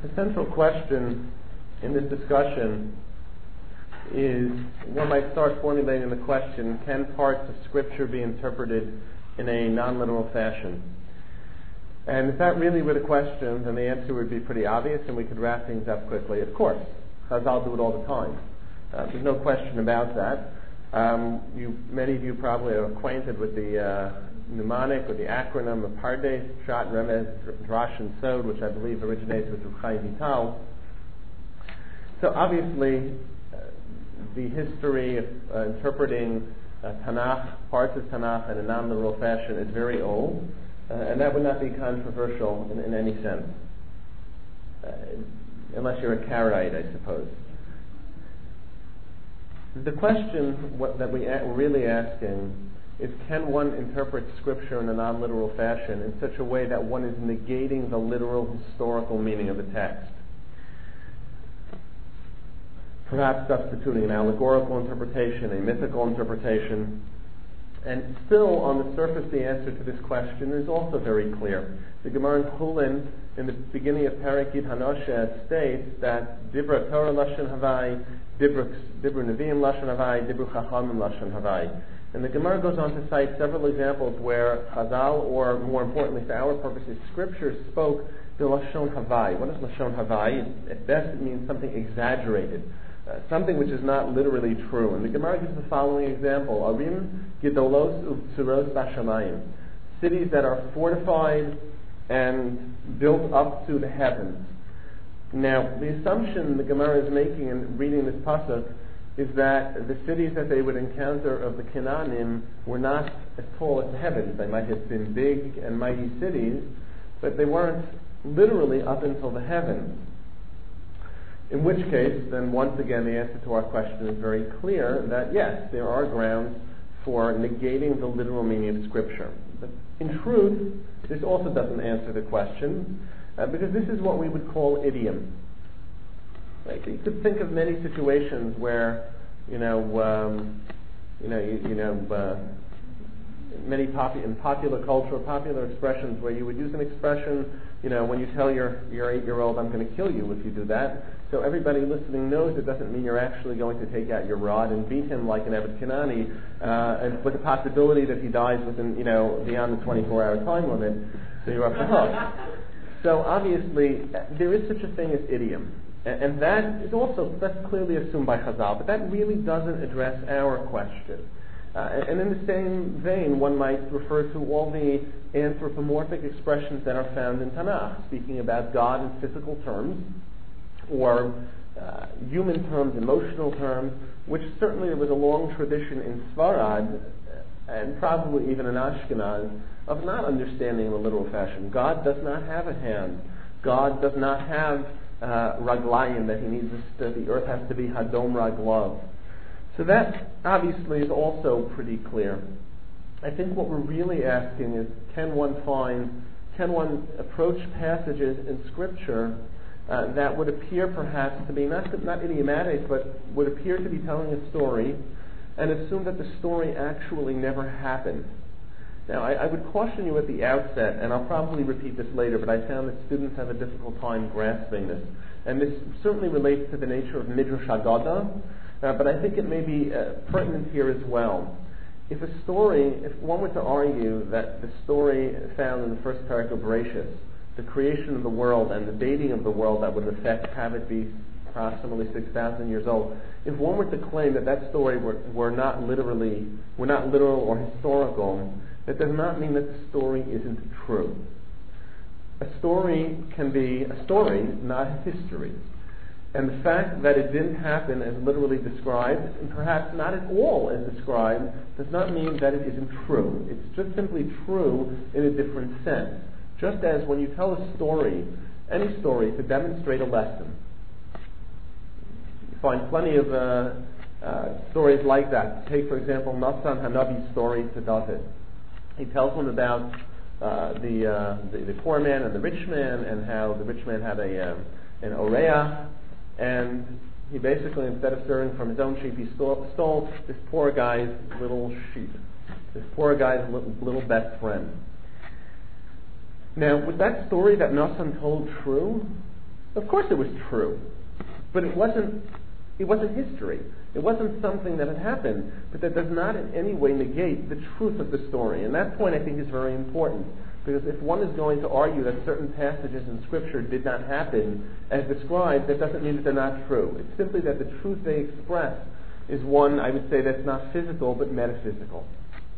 The central question in this discussion is, one might start formulating the question, can parts of Scripture be interpreted in a non-literal fashion? And if that really were the question, then the answer would be pretty obvious and we could wrap things up quickly. Of course, Chazal do it all the time. There's no question about that. Many of you probably are acquainted with the mnemonic or the acronym of Pardes, Pshat, Remez, Drash, and Sod, which I believe originates with Reb Chaim Vital. So obviously, the history of interpreting Tanakh, parts of Tanakh in a non-literal fashion is very old, and that would not be controversial in any sense, unless you're a Karaite, I suppose. The question that we're really asking is, can one interpret Scripture in a non-literal fashion in such a way that one is negating the literal historical meaning of the text? Perhaps substituting an allegorical interpretation, a mythical interpretation. And still, on the surface, the answer to this question is also very clear. The Gemara in Chulin, in the beginning of Parak Yid Hanoshe, states that Dibra Torah Lashon Havai, Dibra Nevi'im Lashon Havai, Dibra Chachamim Lashon Havai. And the Gemara goes on to cite several examples where Chazal, or more importantly for our purposes, Scripture spoke the Lashon Havai. What is Lashon Havai? At best it means something exaggerated. Something which is not literally true. And the Gemara gives the following example: Arim Gidolos Uvtzuros Bashamayim, cities that are fortified and built up to the heavens. Now, the assumption the Gemara is making in reading this pasuk is that the cities that they would encounter of the Canaanim were not as tall as the heavens. They might have been big and mighty cities, but they weren't literally up until the heavens. In which case, then once again, the answer to our question is very clear, that yes, there are grounds for negating the literal meaning of Scripture. But in truth, this also doesn't answer the question, because this is what we would call idiom. Right? You could think of many situations where, many in popular culture, popular expressions, where you would use an expression, when you tell your 8-year-old, I'm going to kill you if you do that. So everybody listening knows it doesn't mean you're actually going to take out your rod and beat him like an Eved Kanani, and with the possibility that he dies within, beyond the 24-hour time limit. So you're off the hook. So obviously, there is such a thing as idiom. And that's clearly assumed by Chazal, but that really doesn't address our question. And in the same vein, one might refer to all the anthropomorphic expressions that are found in Tanakh, speaking about God in physical terms, or human terms, emotional terms, which certainly there was a long tradition in Sfarad, and probably even in Ashkenaz, of not understanding in a literal fashion. God does not have a hand. God does not have raglayim, that he needs that the earth has to be hadom raglav. So that obviously is also pretty clear. I think what we're really asking is, can one approach passages in Scripture that would appear perhaps to be not idiomatic, but would appear to be telling a story, and assume that the story actually never happened. Now, I would caution you at the outset, and I'll probably repeat this later, but I found that students have a difficult time grasping this. And this certainly relates to the nature of Midrash Haggadah, but I think it may be pertinent here as well. If one were to argue that the story found in the first parak of Bereshis, the creation of the world and the dating of the world that would have it be approximately 6,000 years old, if one were to claim that story were not literal or historical, that does not mean that the story isn't true. A story can be a story, not history. And the fact that it didn't happen as literally described, and perhaps not at all as described, does not mean that it isn't true. It's just simply true in a different sense. Just as when you tell a story, any story, to demonstrate a lesson. You find plenty of stories like that. Take, for example, Nathan Hanavi's story to David. He tells him about the poor man and the rich man, and how the rich man had an oreach, and he basically, instead of serving from his own sheep, he stole this poor guy's little sheep, this poor guy's little best friend. Now, was that story that Nathan told true? Of course it was true, but it wasn't history. It wasn't something that had happened, but that does not in any way negate the truth of the story. And that point I think is very important, because if one is going to argue that certain passages in Scripture did not happen as described, that doesn't mean that they're not true. It's simply that the truth they express is one, I would say, that's not physical but metaphysical.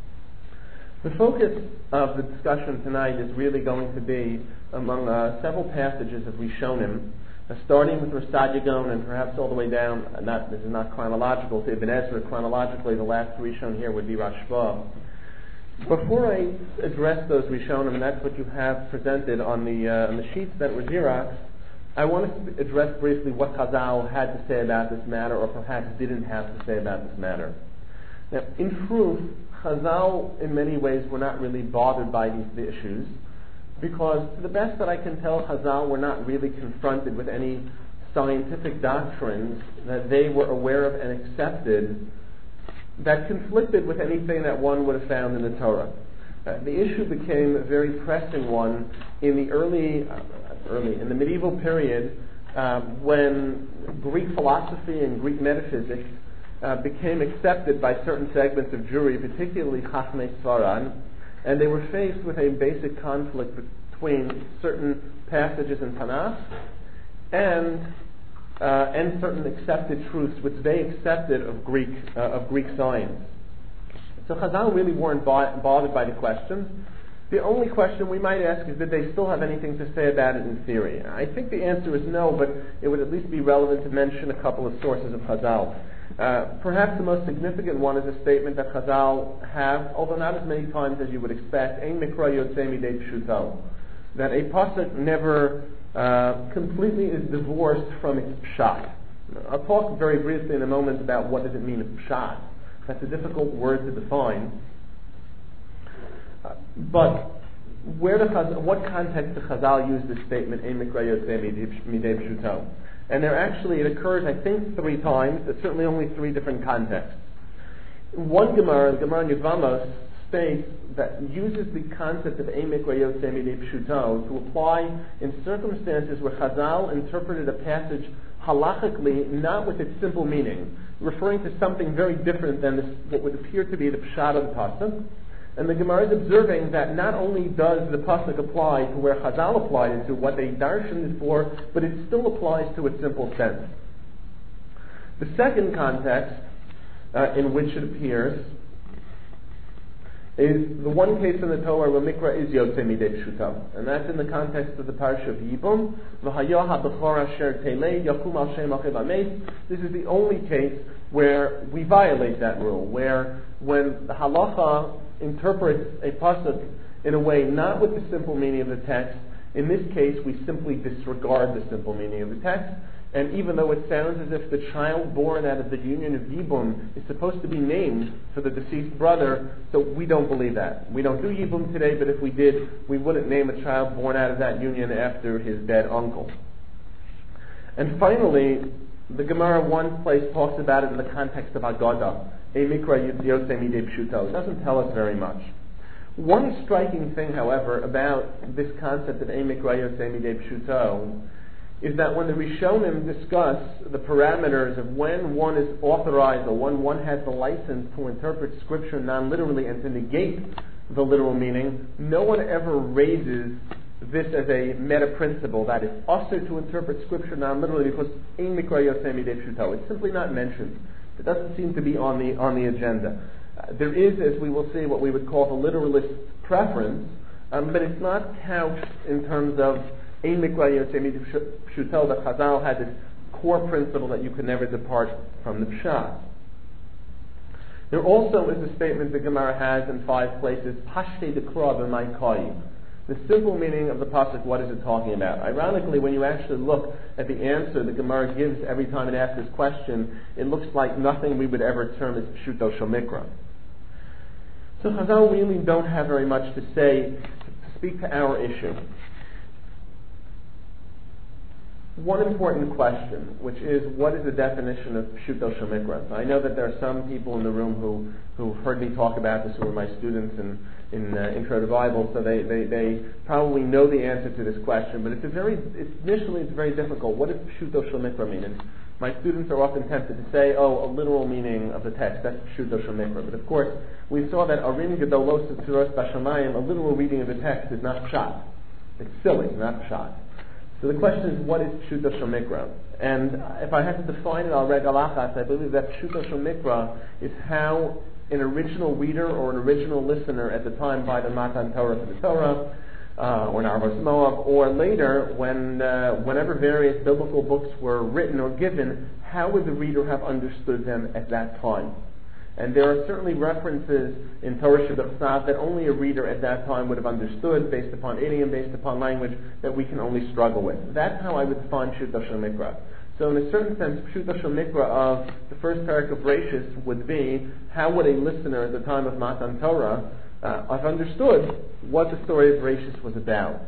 The focus of the discussion tonight is really going to be among several passages of Rishonim, starting with Rosh Hashanah and perhaps all the way down, this is not chronological, to Ibn Ezra. Chronologically, the last three shown here would be Rashba. Before I address those Rishonim, and that's what you have presented on the sheets that were Xerox, I want to address briefly what Chazal had to say about this matter, or perhaps didn't have to say about this matter. Now, in truth, Chazal, in many ways, were not really bothered by these issues, because to the best that I can tell, Chazal were not really confronted with any scientific doctrines that they were aware of and accepted that conflicted with anything that one would have found in the Torah. The issue became a very pressing one in the medieval period, when Greek philosophy and Greek metaphysics became accepted by certain segments of Jewry, particularly Chachmei Svarad, and they were faced with a basic conflict between certain passages in Tanakh and certain accepted truths which they accepted of Greek science. So Chazal really weren't bothered by the questions. The only question we might ask is, did they still have anything to say about it in theory? I think the answer is no, but it would at least be relevant to mention a couple of sources of Chazal. Perhaps the most significant one is a statement that Chazal have, although not as many times as you would expect, Ein mikra yotzei midei pshuto, that a pasuk never completely is divorced from its pshat. I'll talk very briefly in a moment about what does it mean pshat. That's a difficult word to define. But what context does Chazal use this statement, Ein mikra yotzei midei pshuto? And it occurs, I think, 3 times. It's certainly only 3 different contexts. One Gemara, the Gemara in Yevamos, states that uses the concept of Ein mikra yotzei midei pshuto to apply in circumstances where Chazal interpreted a passage halachically, not with its simple meaning, referring to something very different than what would appear to be the pshat of the pasuk. And the Gemara is observing that not only does the pasuk apply to where Chazal applied it to, what they darshan it for, but it still applies to its simple sense. The second context in which it appears is the one case in the Torah where mikra is yotzei midei pshuto, and that's in the context of the parsha of Yibum. V'haya ha'bechor asher telei yakum al shem achiv ameis. This is the only case where we violate that rule, where when the halacha interprets a pasuk in a way not with the simple meaning of the text, in this case we simply disregard the simple meaning of the text, and even though it sounds as if the child born out of the union of Yibum is supposed to be named for the deceased brother, so we don't believe that. We don't do Yibum today, but if we did, we wouldn't name a child born out of that union after his dead uncle. And finally, the Gemara in one place talks about it in the context of Agadah, Ein mikra yotzei midei pshuto. It doesn't tell us very much. One striking thing, however, about this concept of Ein mikra yotzei midei pshuto is that when the Rishonim discuss the parameters of when one is authorized or when one has the license to interpret Scripture non-literally and to negate the literal meaning, no one ever raises this as a meta principle that it's also to interpret Scripture non-literally because Ein mikra yotzei midei pshuto. It's simply not mentioned. It doesn't seem to be on the agenda. There is, as we will see, what we would call the literalist preference, but it's not couched in terms of Ein mikra yotzei midei pshuto, that Chazal had this core principle that you could never depart from the pshat. There also is a statement the Gemara has in 5 places, Pashtei dekra b'may kai. The simple meaning of the pasuk, what is it talking about? Ironically, when you actually look at the answer the Gemara gives every time it asks this question, it looks like nothing we would ever term as pshuto shel mikra. So Chazal really don't have very much to say to speak to our issue. one important question, which is, what is the definition of Pshuto Shel Mikra? I know that there are some people in the room who've heard me talk about this, who are my students in Intro to Bible, so they probably know the answer to this question, but initially it's very difficult. What does Pshuto Shel Mikra mean? And my students are often tempted to say, a literal meaning of the text, that's Pshuto Shel Mikra. But of course, we saw that Arim Gedolos Tzuros Bashamayim, a literal reading of the text, is not pshat. It's silly, not pshat. So the question is, what is Pshuto Shel Mikra? And if I had to define it al regal achas, I believe that Pshuto Shel Mikra is how an original reader or an original listener at the time by the Matan Torah for the Torah, or Narvos Moab, or later, whenever various biblical books were written or given, how would the reader have understood them at that time? And there are certainly references in Torah Shebechsav that only a reader at that time would have understood, based upon idiom, based upon language, that we can only struggle with. That's how I would define Pshuto Shel Mikra. So in a certain sense, Pshuto Shel Mikra of the first parak of Bereishis would be, how would a listener at the time of Matan Torah have understood what the story of Bereishis was about?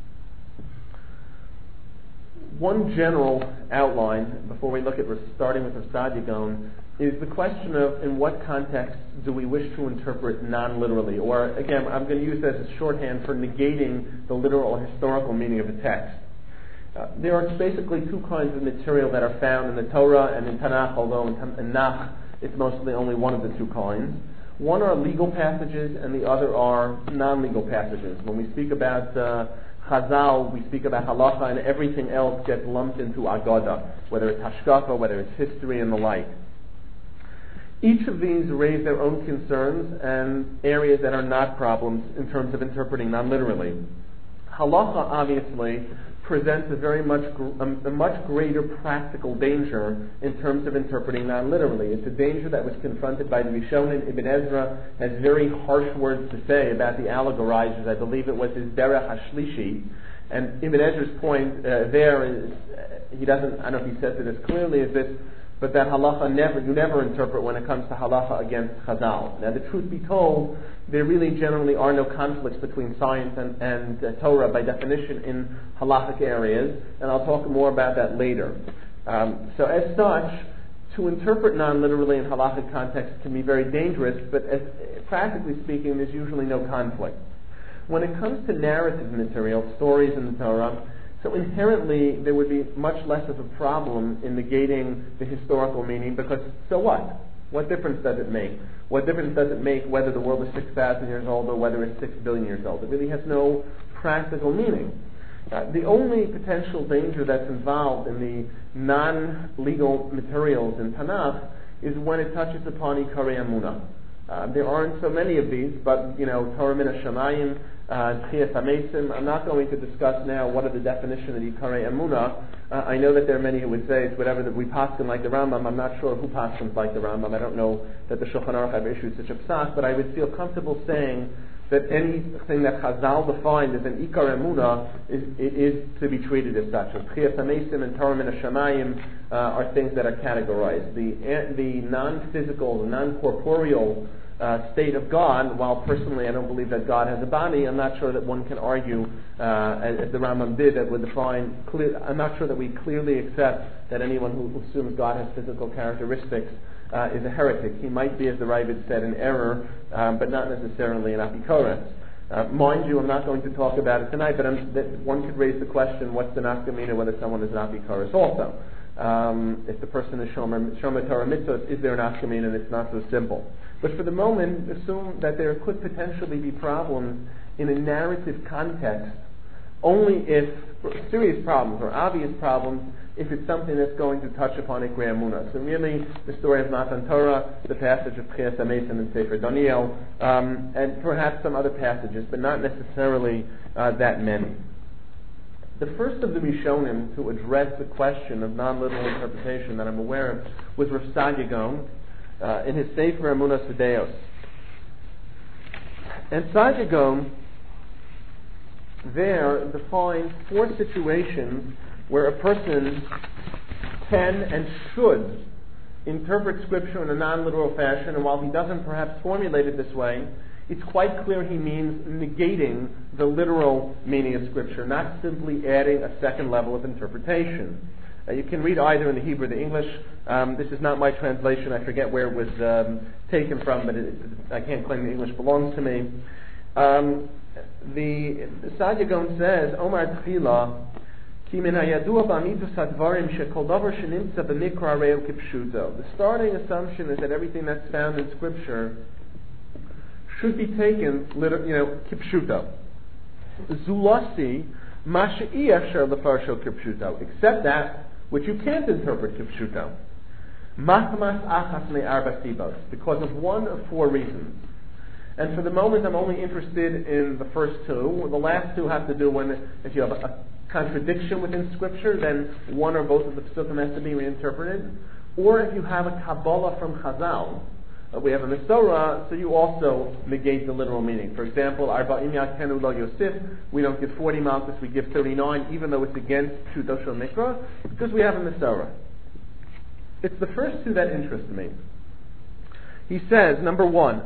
One general outline, before we look at starting with Rav Saadia Gaon, is the question of in what context do we wish to interpret non-literally, or again, I'm going to use that as a shorthand for negating the literal or historical meaning of the text. There are basically two kinds of material that are found in the Torah and in Tanakh, although in Tanakh it's mostly only one of the two kinds. One are legal passages and the other are non-legal passages. When we speak about Chazal, we speak about halacha, and everything else gets lumped into Agada, whether it's hashkafa, whether it's history and the like. Each of these raise their own concerns and areas that are not problems in terms of interpreting non-literally. Halacha obviously presents a much greater practical danger in terms of interpreting non-literally. It's a danger that was confronted by the Rishonim. Ibn Ezra has very harsh words to say about the allegorizers. I believe it was his Derech HaShlishi. And Ibn Ezra's point there is, I don't know if he says it as clearly as this, but that halacha you never interpret when it comes to halacha against Chazal. Now, the truth be told, there really generally are no conflicts between science and Torah by definition in halachic areas, and I'll talk more about that later. So as such, to interpret non-literally in halachic context can be very dangerous, but practically speaking, there's usually no conflict. When it comes to narrative material, stories in the Torah, so inherently there would be much less of a problem in negating the historical meaning, because so what? What difference does it make? What difference does it make whether the world is 6,000 years old or whether it's 6 billion years old? It really has no practical meaning. The only potential danger that's involved in the non-legal materials in Tanakh is when it touches upon Ikarei Emunah. There aren't so many of these, but Torah Min HaShamayim, Tchias HaMesim. I'm not going to discuss now what are the definition of Ikarei Emunah. I know that there are many who would say it's whatever that we paskin like the Rambam. I'm not sure who paskins like the Rambam. I don't know that the Shulchan Aruch have issued such a psak, but I would feel comfortable saying that anything that Chazal defined as an Ikar Emunah is to be treated as such. Tchias HaMesim and Torah Min HaShamayim are things that are categorized. The non-physical, the non-corporeal state of God, while personally I don't believe that God has a body, I'm not sure that one can argue, as the Rambam did, that would define I'm not sure that we clearly accept that anyone who assumes God has physical characteristics is a heretic. He might be, as the Ravid said, an error, but not necessarily an apikoros. Mind you, I'm not going to talk about it tonight, but one could raise the question, what's the nafkamina whether someone is an apikoros also? If the person is Shomer Torah Mitzvot, is there an nafkamina? And it's not so simple. But for the moment, assume that there could potentially be problems in a narrative context, only if serious problems or obvious problems, if it's something that's going to touch upon Ikrei Emunah. So really, the story of Matan Torah, the passage of Tchias HaMesim and Sefer Daniel, and perhaps some other passages, but not necessarily that many. The first of the Rishonim to address the question of non-literal interpretation that I'm aware of was Rav Saadia Gaon in his Sefer Emunas V'Deos. And Saadia Gaon there defines 4 situations where a person can and should interpret Scripture in a non-literal fashion, and while he doesn't perhaps formulate it this way, it's quite clear he means negating the literal meaning of Scripture, not simply adding a second level of interpretation. You can read either in the Hebrew or the English. This is not my translation. I forget where it was taken from, but I can't claim the English belongs to me. The Saadia Gaon says, Omar Tchila, Ki min hayadua ba'amitus hadvarim shekol davar shenimtza b'mikra reu kipshuto. The starting assumption is that everything that's found in Scripture should be taken, kipshuto. Zulasi mashe'i asher lefarsho kipshuto, except that which you can't interpret kipshuto. Mahmas achas me'arba sibos, because of one of four reasons. And for the moment, I'm only interested in the first two. The last two have to do if you have a contradiction within Scripture, then one or both of the psukim has to be reinterpreted. Or if you have a Kabbalah from Chazal, we have a Mesorah, so you also negate the literal meaning. For example, Arba'im Yatenu Lo Yosef, we don't give 40 malchus, we give 39, even though it's against Pshuto Shel Mikra, because we have a Mesorah. It's the first two that interest me. He says, number one,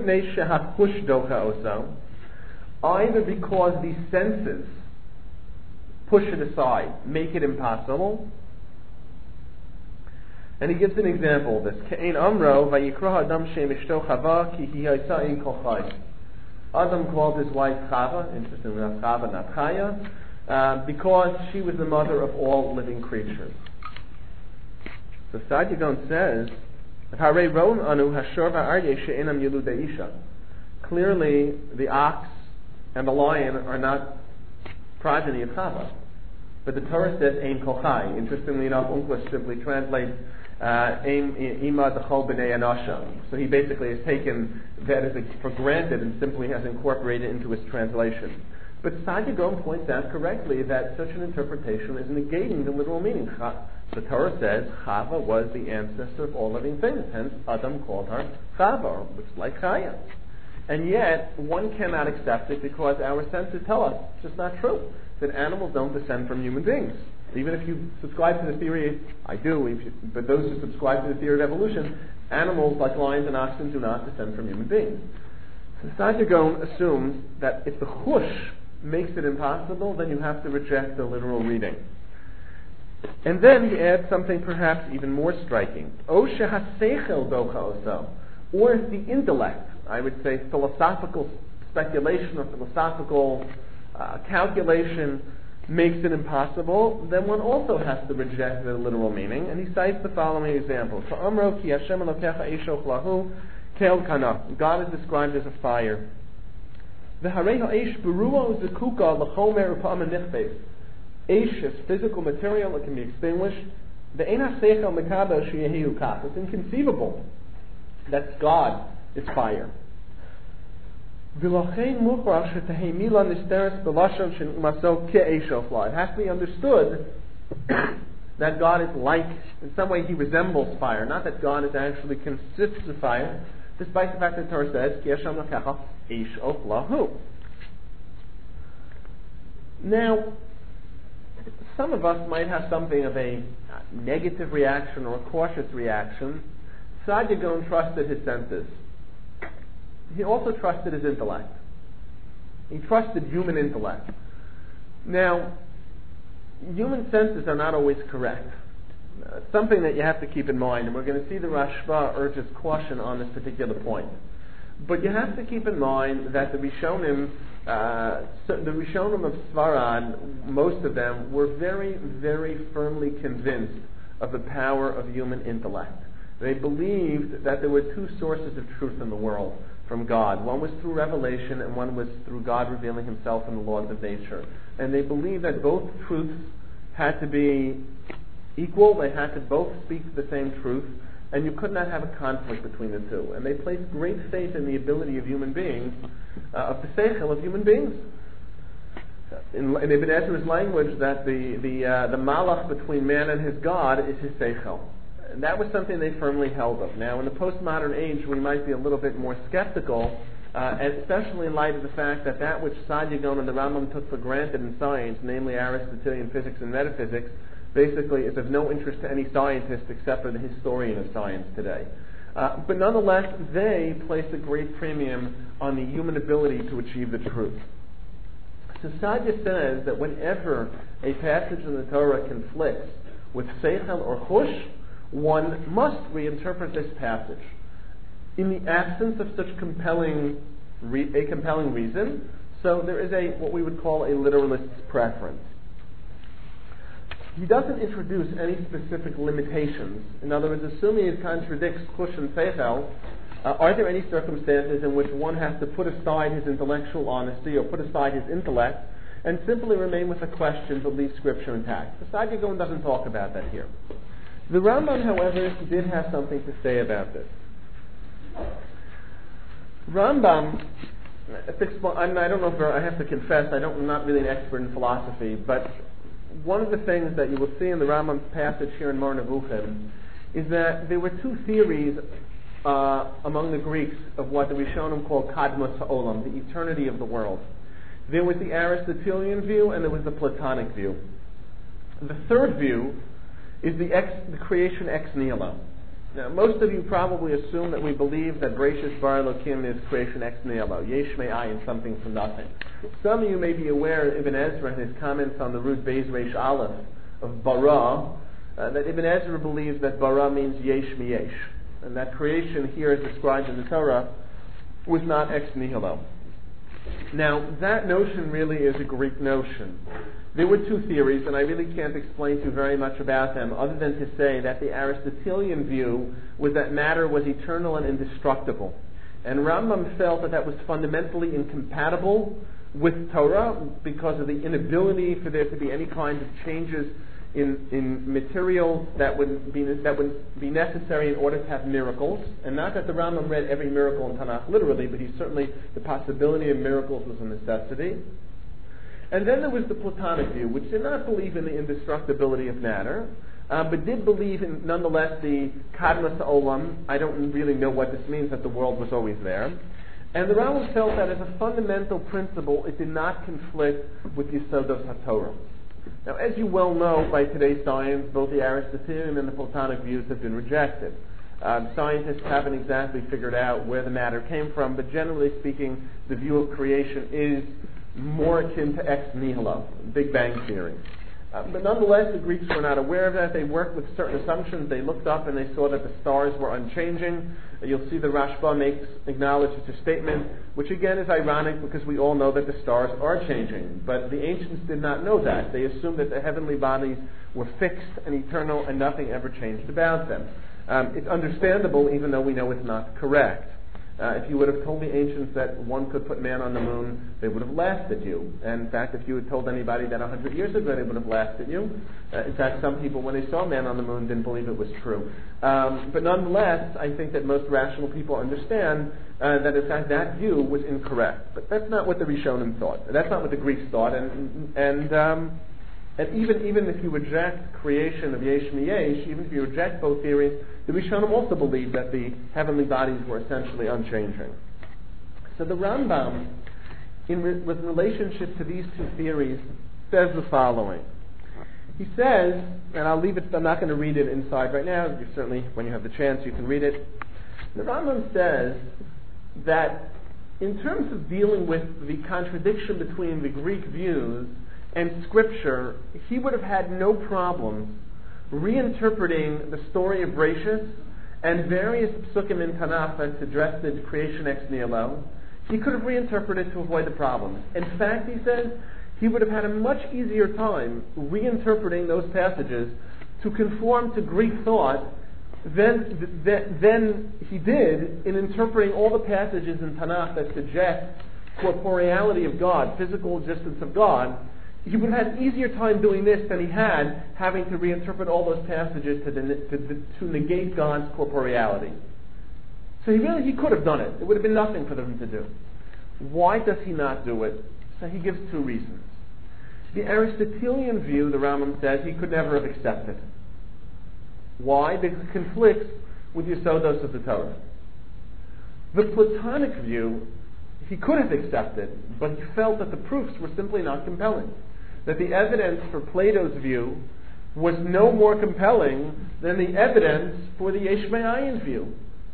either because these senses push it aside, make it impossible. And he gives an example of this. Adam called his wife Chava, interestingly enough, Chava, not Chaya, because she was the mother of all living creatures. So Saadia Gaon says, clearly the ox and the lion are not progeny of Chava. But the Torah says Ein Kochai. Interestingly enough, Unklis simply translates Ima Dechol B'nei Anasha. So he basically has taken that as for granted and simply has incorporated it into his translation. But Saadia Gaon points out correctly that such an interpretation is negating the literal meaning. The Torah says Chava was the ancestor of all living things, hence Adam called her Chava, which is like Chaya. And yet, one cannot accept it because our senses tell us it's just not true, that animals don't descend from human beings. Even if you subscribe to the theory, I do, but those who subscribe to the theory of evolution, animals like lions and oxen do not descend from human beings. So Saadia Gaon assumes that if the chush makes it impossible, then you have to reject the literal reading. And then he adds something perhaps even more striking. Or if the intellect, I would say philosophical speculation or philosophical calculation makes it impossible, then one also has to reject the literal meaning. And he cites the following example. God is described as a fire. Aish is physical material, it can be extinguished. It's inconceivable that God is fire. It has to be understood that God is like, in some way he resembles fire, not that God is actually consists of fire, despite the fact that the Torah says, Now, some of us might have something of a negative reaction or a cautious reaction. Saadia Gaon trusted his senses. He also trusted his intellect. He trusted human intellect. Now, human senses are not always correct. Something that you have to keep in mind, and we're going to see the Rashba urges caution on this particular point. But you have to keep in mind that the Rishonim of Svarad, most of them, were very, very firmly convinced of the power of human intellect. They believed that there were two sources of truth in the world from God. One was through revelation, and one was through God revealing himself in the laws of nature. And they believed that both truths had to be equal, they had to both speak the same truth, and you could not have a conflict between the two. And they placed great faith in the ability of human beings, of the seichel of human beings. In Ibn Ezra's language, that the malach between man and his God is his seichel. And that was something they firmly held of. Now, in the postmodern age, we might be a little bit more skeptical, especially in light of the fact that which Saadia Gaon and the Rambam took for granted in science, namely Aristotelian physics and metaphysics, basically is of no interest to any scientist except for the historian of science today. But nonetheless, they place a great premium on the human ability to achieve the truth. So Saadia says that whenever a passage in the Torah conflicts with seichel or chush, one must reinterpret this passage. In the absence of such a compelling reason, so there is what we would call a literalist's preference. He doesn't introduce any specific limitations. In other words, assuming it contradicts chush and seichel, are there any circumstances in which one has to put aside his intellectual honesty or put aside his intellect and simply remain with the question but leave Scripture intact? The Saadia Gaon doesn't talk about that here. The Rambam, however, did have something to say about this. Rambam, I don't know if I have to confess, I'm not really an expert in philosophy, but one of the things that you will see in the Rambam's passage here in Moreh Nevuchim is that there were two theories among the Greeks of what the Rishonim call Kadmos Ha'olam, the eternity of the world. There was the Aristotelian view and there was the Platonic view. The third view is the creation ex nihilo. Now, most of you probably assume that we believe that Bereshis bara Elokim is creation ex nihilo, yesh me'ayin, something from nothing. Some of you may be aware of Ibn Ezra and his comments on the root Beis Reish Aleph of bara, that Ibn Ezra believes that bara means yesh miyesh, and that creation here as described in the Torah was not ex nihilo. Now, that notion really is a Greek notion. There were two theories, and I really can't explain to you very much about them, other than to say that the Aristotelian view was that matter was eternal and indestructible. And Rambam felt that was fundamentally incompatible with Torah because of the inability for there to be any kind of changes in material that would be necessary in order to have miracles. And not that the Rambam read every miracle in Tanakh literally, but the possibility of miracles was a necessity. And then there was the Platonic view, which did not believe in the indestructibility of matter, but did believe in, nonetheless, the Kadmos Ha'olam. I don't really know what this means, that the world was always there. And the Rambam felt that as a fundamental principle, it did not conflict with Yesodos HaTorah. Now, as you well know, by today's science, both the Aristotelian and the Platonic views have been rejected. Scientists haven't exactly figured out where the matter came from, but generally speaking, the view of creation is more akin to ex nihilo, Big Bang theory. But nonetheless, the Greeks were not aware of that. They worked with certain assumptions. They looked up and they saw that the stars were unchanging. You'll see the Rashba acknowledges a statement, which again is ironic because we all know that the stars are changing. But the ancients did not know that. They assumed that the heavenly bodies were fixed and eternal and nothing ever changed about them. It's understandable even though we know it's not correct. If you would have told the ancients that one could put man on the moon, they would have laughed at you. And in fact, if you had told anybody that 100 years ago, they would have laughed at you. In fact, some people, when they saw man on the moon, didn't believe it was true. But nonetheless, I think that most rational people understand that in fact that view was incorrect. But that's not what the Rishonim thought. That's not what the Greeks thought. And even if you reject creation of yesh miyesh, even if you reject both theories, the Rishonim also believed that the heavenly bodies were essentially unchanging. So the Rambam, with relationship to these two theories, says the following. He says, and I'll leave it, I'm not going to read it inside right now, you certainly, when you have the chance, you can read it. The Rambam says that in terms of dealing with the contradiction between the Greek views and Scripture, he would have had no problem reinterpreting the story of Bereshis and various psukim in Tanakh that address the creation ex nihilo. He could have reinterpreted to avoid the problems. In fact, he says, he would have had a much easier time reinterpreting those passages to conform to Greek thought than he did in interpreting all the passages in Tanakh that suggest corporeality of God, physical existence of God. He would have had an easier time doing this than he had having to reinterpret all those passages to negate God's corporeality. So he could have done it. It would have been nothing for them to do. Why does he not do it? So he gives two reasons. The Aristotelian view, the Rambam says, he could never have accepted. Why? Because it conflicts with Yesodos of the Torah. The Platonic view, he could have accepted, but he felt that the proofs were simply not compelling. That the evidence for Plato's view was no more compelling than the evidence for the Yesh Me'ayin view.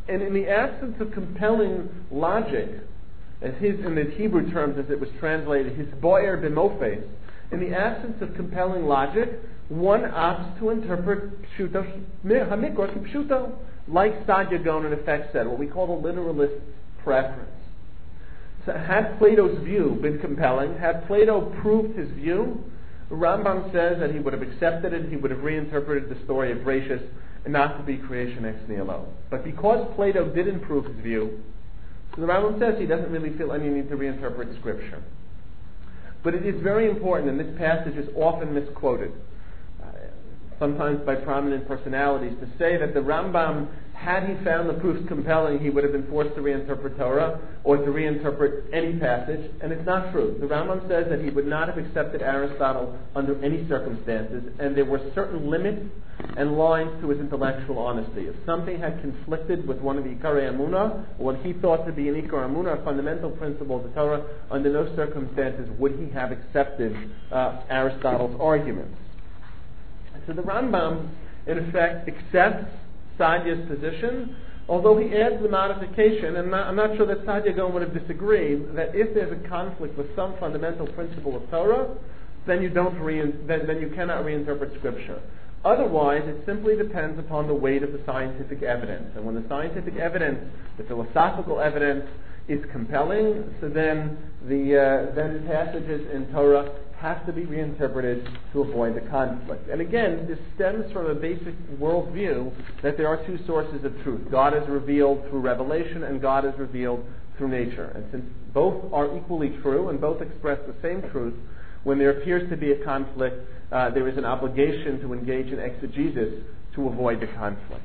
And in the absence of compelling logic, as in the Hebrew terms as it was translated, his boyer b'mofes, in the absence of compelling logic, one opts to interpret pshuto hamikra pshuto, like Saadia Gaon in effect said, what we call the literalist preference. So had Plato's view been compelling, had Plato proved his view, Rambam says that he would have accepted it, he would have reinterpreted the story of Rashis, and not to be creation ex nihilo. But because Plato didn't prove his view, so the Rambam says he doesn't really feel any need to reinterpret Scripture. But it is very important, and this passage is often misquoted, sometimes by prominent personalities, to say that the Rambam, had he found the proofs compelling, he would have been forced to reinterpret Torah or to reinterpret any passage, and it's not true. The Rambam says that he would not have accepted Aristotle under any circumstances, and there were certain limits and lines to his intellectual honesty. If something had conflicted with one of the Ikarei Amunah, or what he thought to be an Ikar Amunah, a fundamental principle of the Torah, under no circumstances would he have accepted Aristotle's arguments. So the Rambam, in effect, accepts Saadia's position, although he adds the modification, and I'm not sure that Saadia Gaon would have disagreed, that if there's a conflict with some fundamental principle of Torah, then you cannot reinterpret Scripture. Otherwise, it simply depends upon the weight of the scientific evidence. And when the scientific evidence, the philosophical evidence, is compelling, so then the passages in Torah have to be reinterpreted to avoid the conflict. And again, this stems from a basic worldview that there are two sources of truth. God is revealed through revelation, and God is revealed through nature. And since both are equally true and both express the same truth, when there appears to be a conflict, there is an obligation to engage in exegesis to avoid the conflict.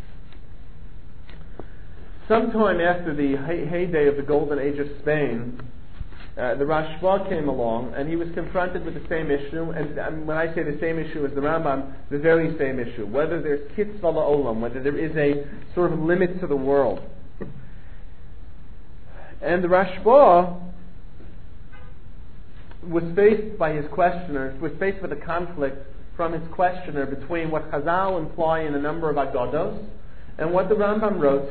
Sometime after the heyday of the Golden Age of Spain, the Rashba came along, and he was confronted with the same issue, and when I say the same issue as the Rambam, the very same issue, whether there's kitzva la'olam, whether there is a sort of limit to the world. And the Rashba was faced with a conflict from his questioner between what Chazal imply in a number of Agados and what the Rambam wrote.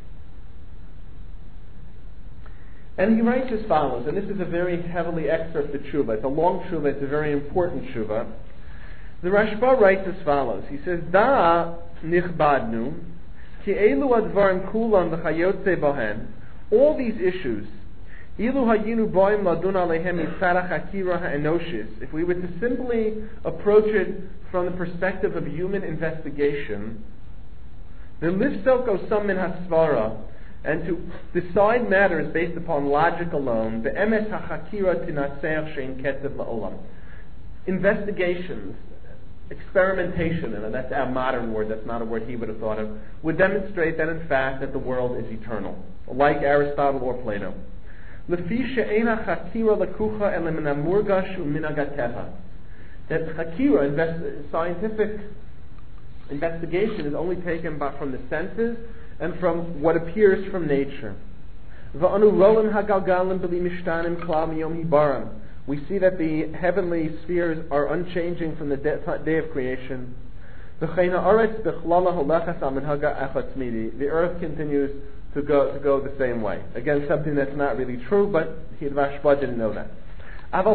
And he writes as follows, and this is a very heavily excerpted tshuva. It's a long tshuva, it's a very important tshuva. The Rashba writes as follows. He says, Da nichbadnu, ki elu advarim kulam v'chayotze bohen, all these issues, ilu hayinu boim ladun alehem mitzara chakira ha'enoshis, if we were to simply approach it from the perspective of human investigation, the lifsok osam min hasvara, and to decide matters based upon logic alone, the emes hachakira tinatseach shein ketzev la'olam. Investigations, experimentation, and that's our modern word, that's not a word he would have thought of, would demonstrate that in fact that the world is eternal, like Aristotle or Plato. Lefi she'ena chakira lekucha ele min hamurgash u'min hagateva. That chakira, scientific investigation, is only taken from the senses and from what appears from nature. We see that the heavenly spheres are unchanging from the day of creation. The earth continues to go the same way. Again, something that's not really true, but Rashba didn't know that. But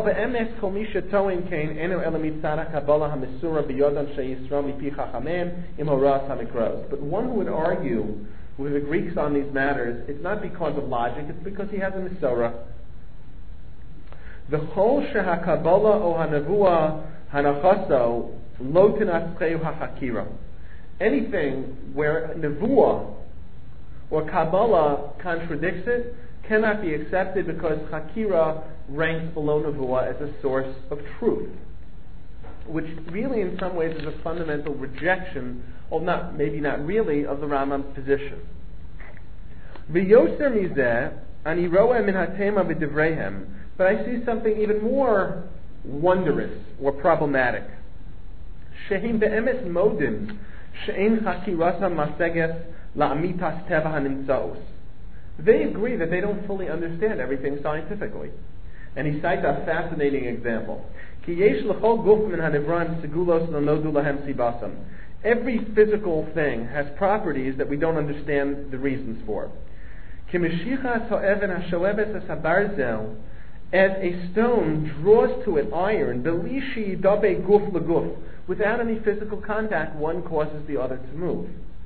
one who would argue with the Greeks on these matters, it's not because of logic, it's because he has a Mesorah. The whole shehakabbalah o hanavua hanachaso lo tinatzcheu hachakira. Anything where nevuah or Kabbalah contradicts it cannot be accepted because Hakira ranks below Nevuah as a source of truth, which really in some ways is a fundamental rejection, or maybe not really, of the Rambam's position. V'yoser mizeh ani roeh min hatema v'divreihem, but I see something even more wondrous or problematic. Shehin be'emes modim she'en chakirasa maseges la'amitas teva hanimtzaos. They agree that they don't fully understand everything scientifically. And he cites a fascinating example. Every physical thing has properties that we don't understand the reasons for. As a stone draws to it iron, without any physical contact, one causes the other to move.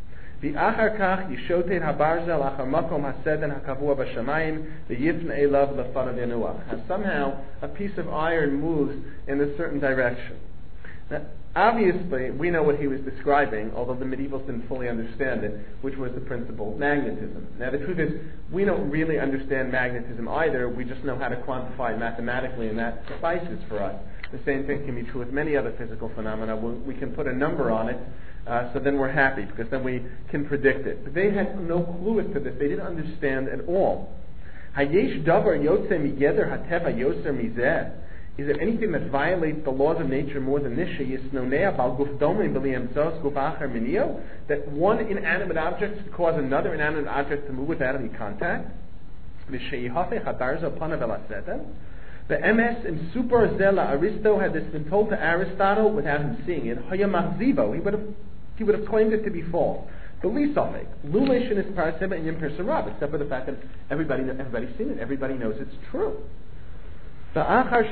Somehow a piece of iron moves in a certain direction. Now, obviously, we know what he was describing, although the medievals didn't fully understand it, which was the principle magnetism. Now, the truth is, we don't really understand magnetism either. We just know how to quantify it mathematically, and that suffices for us. The same thing can be true with many other physical phenomena. We can put a number on it, so then we're happy, because then we can predict it. But they had no clue as to this. They didn't understand at all. Is there anything that violates the laws of nature more than this? That one inanimate object could cause another inanimate object to move without any contact? The MS in Super Zella Aristo had this been told to Aristotle without him seeing it. He would have claimed it to be false. Except for the fact that everybody's seen it, everybody knows it's true. Once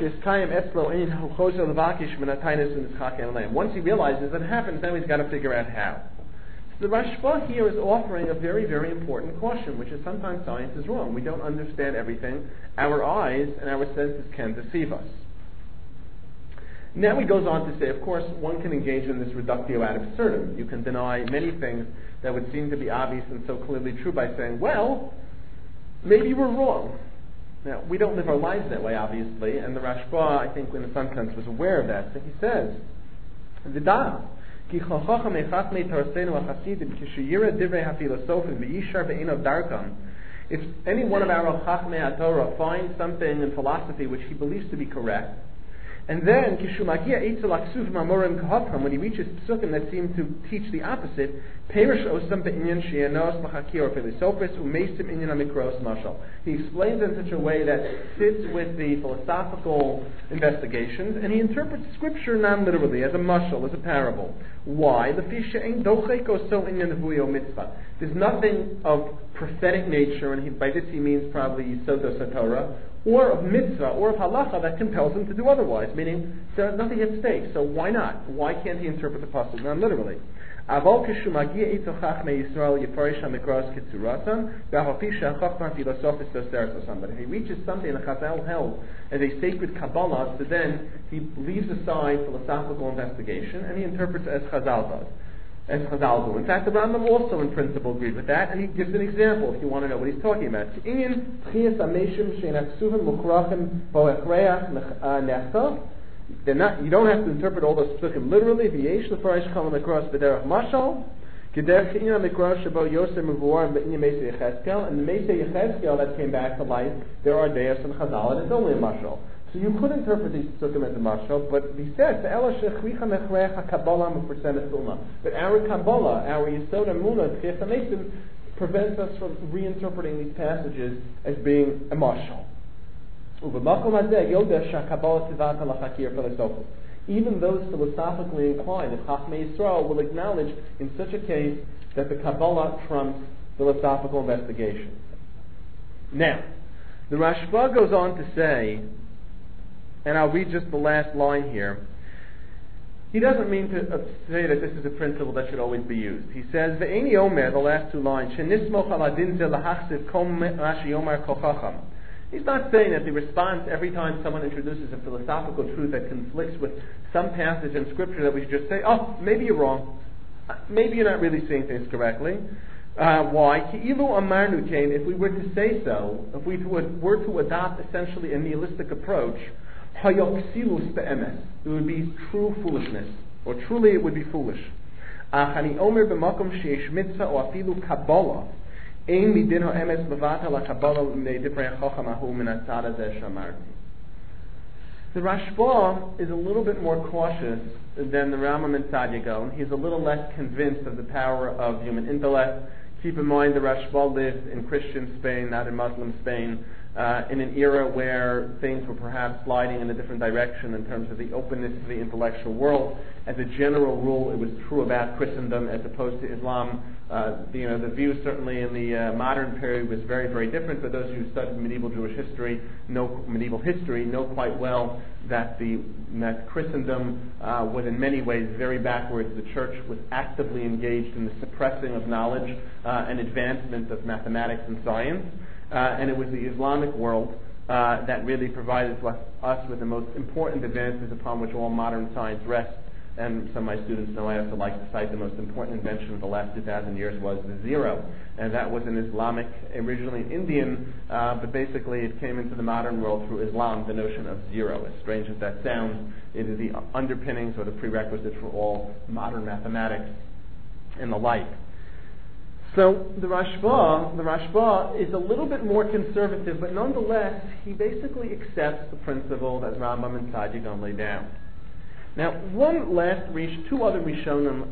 he realizes that it happens, now he's got to figure out how. So the Rashba here is offering a very, very important caution, which is sometimes science is wrong. We don't understand everything. Our eyes and our senses can deceive us. Now he goes on to say, of course, one can engage in this reductio ad absurdum. You can deny many things that would seem to be obvious and so clearly true by saying, well, maybe we're wrong. Now, we don't live our lives that way, obviously, and the Rashba, I think, in some sense, was aware of that. So he says, if any one of our Chachmei HaTorah finds something in philosophy which he believes to be correct, and then, when he reaches psukim that seem to teach the opposite, he explains in such a way that fits with the philosophical investigations, and he interprets scripture non-literally, as a mashal, as a parable. Why? There's nothing of prophetic nature, and by this he means probably Yisod HaTorah, or of mitzvah, or of halacha that compels him to do otherwise, meaning there's nothing at stake, so why not? Why can't he interpret the pasuk non-literally? If he reaches something that Chazal held as a sacred Kabbalah, so then he leaves aside philosophical investigation and he interprets as Chazal does. In fact, the Rambam also in principle agreed with that, and he gives an example if you want to know what he's talking about. You don't have to interpret all those psukim literally. And the Meisei Yechezkel that came back to life, there are Deus and Chazal, and it's only a mashal. So you could interpret these psukim as a mashal, but he says, but our Kabbalah, our Yesod Emunah, Tchias HaMesim, prevents us from reinterpreting these passages as being a mashal. Even those philosophically inclined, if Chachmei Yisrael will acknowledge in such a case that the Kabbalah trumps philosophical investigations. Now, the Rashba goes on to say, and I'll read just the last line here. He doesn't mean to say that this is a principle that should always be used. He says, Ve'eni Omer, the last two lines, Shenismoch al adin ze lahachsiv kom Rashi Yomar kochacham. He's not saying that the response every time someone introduces a philosophical truth that conflicts with some passage in Scripture that we should just say, oh, maybe you're wrong. Maybe you're not really seeing things correctly. Why? If we were to say so, if we were to adopt essentially a nihilistic approach, it would be true foolishness, or truly it would be foolish. The Rashba is a little bit more cautious than the Rambam and Sadiago. He's a little less convinced of the power of human intellect. Keep in mind the Rashba lived in Christian Spain, not in Muslim Spain. in an era where things were perhaps sliding in a different direction in terms of the openness to the intellectual world. As a general rule, it was true about Christendom as opposed to Islam. The view certainly in the modern period was very, very different. For those who studied medieval Jewish history, know quite well that Christendom was in many ways very backwards. The church was actively engaged in the suppressing of knowledge and advancement of mathematics and science. And it was the Islamic world that really provided us with the most important advances upon which all modern science rests. And some of my students know I also like to cite the most important invention of the last 2,000 years was the zero. And that was an Islamic, originally Indian, but basically it came into the modern world through Islam, the notion of zero. As strange as that sounds, it is the underpinnings or the prerequisite for all modern mathematics and the like. So the Rashba is a little bit more conservative, but nonetheless, he basically accepts the principle that Rambam and Saadia Gaon lay down. Now, two other Rishonim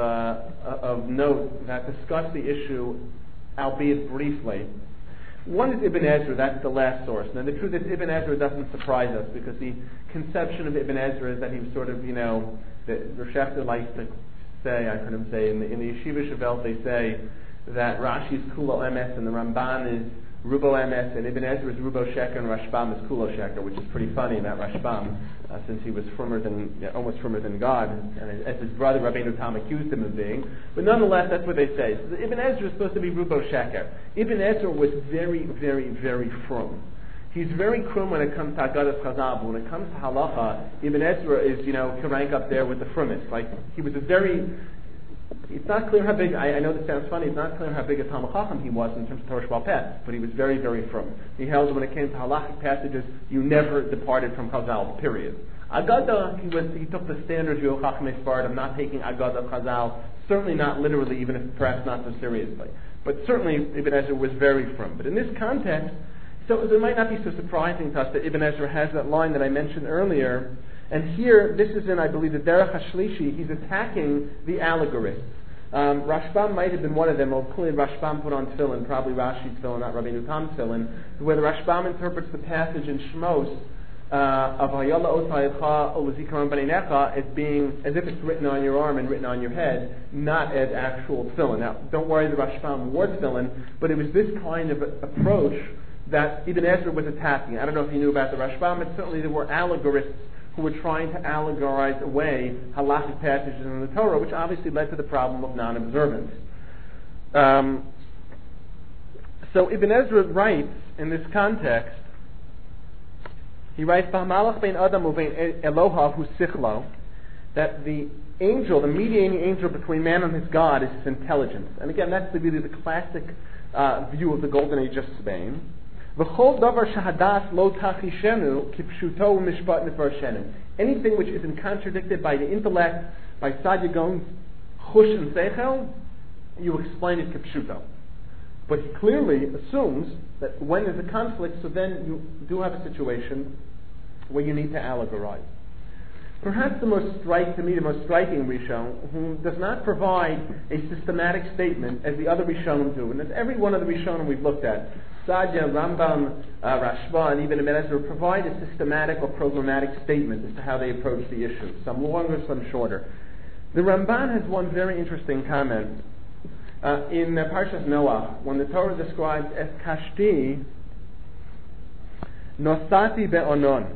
of note that discuss the issue, albeit briefly. One is Ibn Ezra, that's the last source. Now, the truth is, Ibn Ezra doesn't surprise us, because the conception of Ibn Ezra is that he was sort of, that Rosh Hashanah likes to say, I heard him say, in the Yeshiva Shavelt, they say that Rashi is Kulo Emes and the Ramban is Rubo Emes, and Ibn Ezra is Rubo Sheker, and Rashbam is Kulo Sheker, which is pretty funny about Rashbam, since he was almost firmer than God, and as his brother Rabbeinu Tam accused him of being. But nonetheless, that's what they say. So Ibn Ezra is supposed to be Rubo Sheker. Ibn Ezra was very, very, very frum. He's very krum when it comes to Agadas Chazal, but when it comes to Halacha, Ibn Ezra is, can rank up there with the frummest. Like, he was it's not clear how big, I know this sounds funny, it's not clear how big a Talmud Chacham he was in terms of Torah Sheba'al Peh, but he was very, very frum. He held when it came to halachic passages, you never departed from Chazal, period. Agada, he took the standard view of Chachmei Sfarad, not taking Agada Chazal, certainly not literally, even if perhaps not so seriously. But certainly Ibn Ezra was very frum. But in this context, so it might not be so surprising to us that Ibn Ezra has that line that I mentioned earlier. And here, this is in, I believe, the Derech HaShlishi, he's attacking the allegorists. Rashbam might have been one of them, or clearly Rashbam put on tefillin, probably Rashi's tefillin, not Rabbeinu Tam's tefillin, where the Rashbam interprets the passage in Shmos of Hayala Otaycha Olazikaron Baninecha as being, as if it's written on your arm and written on your head, not as actual tefillin. Now, don't worry, the Rashbam wore tefillin, but it was this kind of approach that Ibn Ezra was attacking. I don't know if you knew about the Rashbam, but certainly there were allegorists who were trying to allegorize away halachic passages in the Torah, which obviously led to the problem of non-observance. So Ibn Ezra writes in this context, he writes, "B'hamalach bein Adam uvein Elohav hu sichlo," that the angel, the mediating angel between man and his God, is his intelligence. And again, that's really the classic view of the Golden Age of Spain. Anything which isn't contradicted by the intellect, by Saadia Gaon's chush and seichel, you explain it kipshuto. But he clearly assumes that when there's a conflict, so then you do have a situation where you need to allegorize. Perhaps the most striking Rishon, who does not provide a systematic statement as the other Rishonim do, and as every one of the Rishonim we've looked at, Saadia, Rambam, Rashba, and even Ibn Ezra, provide a systematic or programmatic statement as to how they approach the issue, some longer, some shorter. The Ramban has one very interesting comment. In Parshas Noach, when the Torah describes Es Kashti, Nosati Be'onon.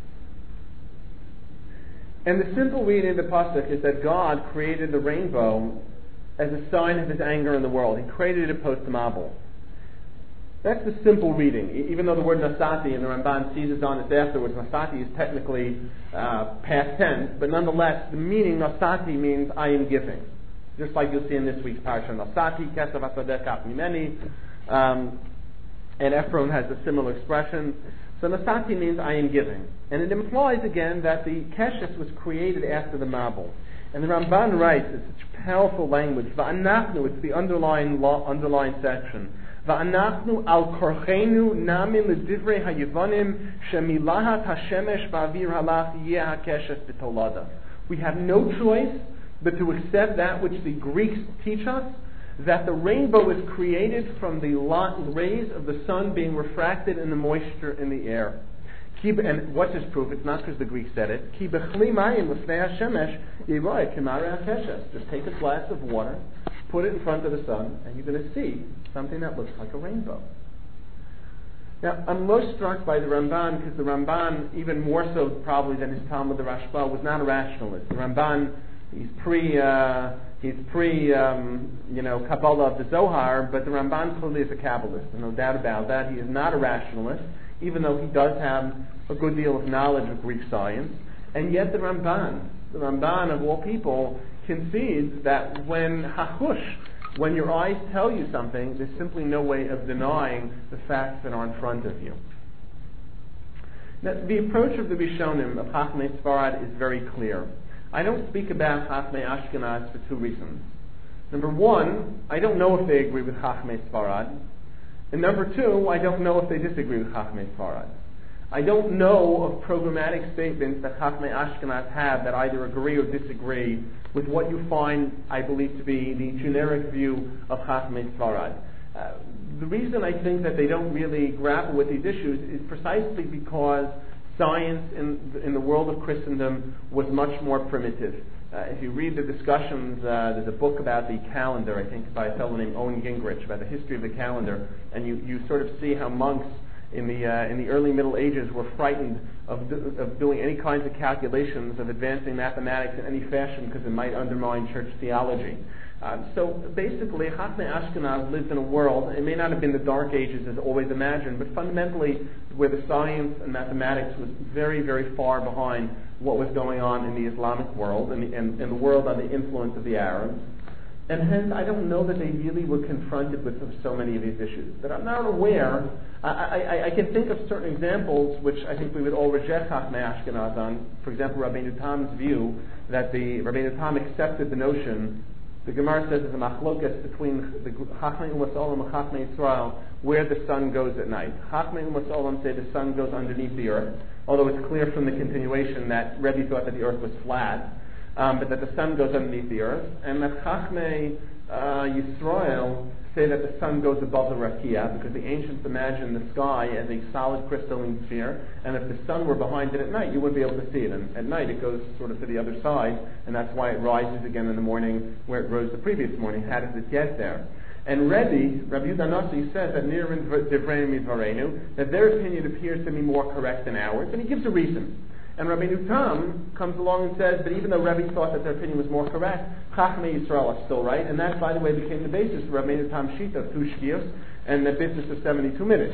And the simple reading of the pasuk is that God created the rainbow as a sign of his anger in the world. He created it post Mabul. That's the simple reading. Even though the word Nasati and the Ramban seizes on it afterwards, Nasati is technically past tense, but nonetheless, the meaning Nasati means I am giving. Just like you'll see in this week's parasha, Nasati Kesav Asadeh Kaf Mimeni, and Ephron has a similar expression. So Nasati means I am giving. And it implies again that the Keshes was created after the Mabul. And the Ramban writes, it's such powerful language, Va'anachnu, it's the underlined section. Va'anachnu al korchenu namin l'divrei hayevonim shemilahat hashemesh va'avir halach yeh hakeshes b'tolada. We have no choice but to accept that which the Greeks teach us, that the rainbow is created from the rays of the sun being refracted in the moisture in the air. And what's his proof? It's not because the Greek said it. Just take a glass of water, put it in front of the sun, and you're going to see something that looks like a rainbow. Now, I'm most struck by the Ramban because the Ramban, even more so probably than his Talmud, the Rashba, was not a rationalist. The Ramban, he's pre Kabbalah of the Zohar, but the Ramban clearly is a Kabbalist, no doubt about that. He is not a rationalist, even though he does have a good deal of knowledge of Greek science. And yet the Ramban of all people, concedes that when your eyes tell you something, there's simply no way of denying the facts that are in front of you. Now, the approach of the Rishonim of Chachmei Sfarad is very clear. I don't speak about Chachmei Ashkenaz for two reasons. Number one, I don't know if they agree with Chachmei Sfarad. And number two, I don't know if they disagree with Chachmei Sfarad. I don't know of programmatic statements that Chachmei Ashkenaz have that either agree or disagree with what you find, I believe, to be the generic view of Chachmei Sfarad. The reason I think that they don't really grapple with these issues is precisely because science in the world of Christendom was much more primitive. If you read the discussions, there's a book about the calendar, I think, by a fellow named Owen Gingrich, about the history of the calendar, and you sort of see how monks in the early Middle Ages were frightened of doing any kinds of calculations, of advancing mathematics in any fashion because it might undermine church theology. So basically, Chachmei Ashkenaz lived in a world, it may not have been the Dark Ages as always imagined, but fundamentally where the science and mathematics was very, very far behind what was going on in the Islamic world and the world under the influence of the Arabs. And hence, I don't know that they really were confronted with so many of these issues. But I'm not aware. I can think of certain examples which I think we would all reject Chachmei Ashkenaz on. For example, Rabbeinu Tam's view that Rabbeinu Tam accepted the notion. The Gemara says there's a machlokas between the Chachmei Umas Olam and Chachmei Yisrael where the sun goes at night. Chachmei Umas Olam say the sun goes underneath the earth, although it's clear from the continuation that Rebbe thought that the earth was flat. But that the sun goes underneath the earth, and that Chachmei Yisrael say that the sun goes above the Rakia, because the ancients imagined the sky as a solid crystalline sphere, and if the sun were behind it at night, you wouldn't be able to see it. And at night, it goes sort of to the other side, and that's why it rises again in the morning where it rose the previous morning. How does it get there? And Rabbi Yehuda Nasi says that Nirin Divrei Midvarenu, that their opinion appears to be more correct than ours, and he gives a reason. And Rabbeinu Tam comes along and says, but even though Rebbe thought that their opinion was more correct, Chachmei Yisrael are still right, and that, by the way, became the basis for Rabbeinu Tam's Shita of 2 Shkiyos and the business of 72 minutes.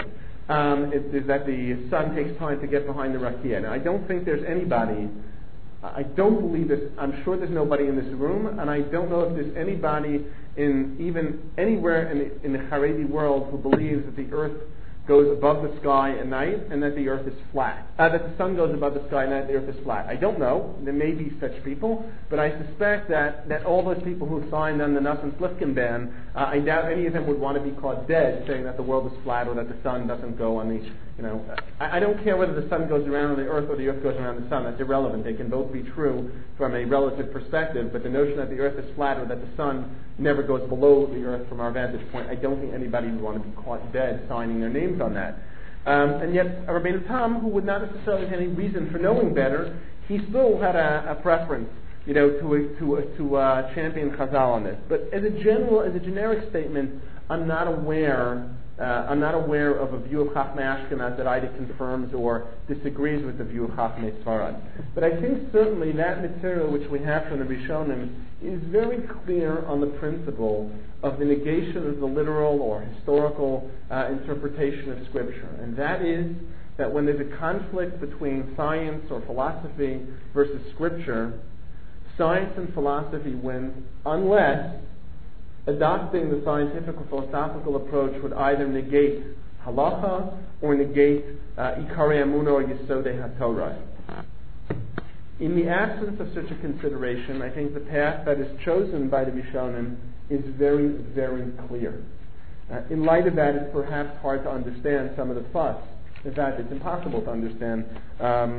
Is that the sun takes time to get behind the Rakia. Now, I don't think there's anybody, I don't believe this, I'm sure there's nobody in this room, and I don't know if there's anybody even anywhere in the Haredi world who believes that the earth goes above the sky at night and that the earth is flat. That the sun goes above the sky and that the earth is flat. I don't know. There may be such people, but I suspect that all those people who signed on the Nassim Slifkin ban, I doubt any of them would want to be caught dead saying that the world is flat or that the sun doesn't go on the, I don't care whether the sun goes around the earth or the earth goes around the sun. That's irrelevant. They can both be true from a relative perspective, but the notion that the earth is flat or that the sun never goes below the earth from our vantage point, I don't think anybody would want to be caught dead signing their names on that. And yet, Rabbeinu Tam, who would not necessarily have any reason for knowing better, he still had a preference, to champion Chazal on this. But as a generic statement, I'm not aware of a view of Chachmei Ashkenaz that either confirms or disagrees with the view of Chachmei Sfarad. But I think certainly that material which we have from the Rishonim is very clear on the principle of the negation of the literal or historical interpretation of Scripture. And that is that when there's a conflict between science or philosophy versus Scripture, science and philosophy win unless adopting the scientific or philosophical approach would either negate halacha or negate Ikarei Emunah or Yesodei HaTorah. In the absence of such a consideration, I think the path that is chosen by the Rishonim is very, very clear. In light of that, it's perhaps hard to understand some of the fuss. In fact, it's impossible to understand,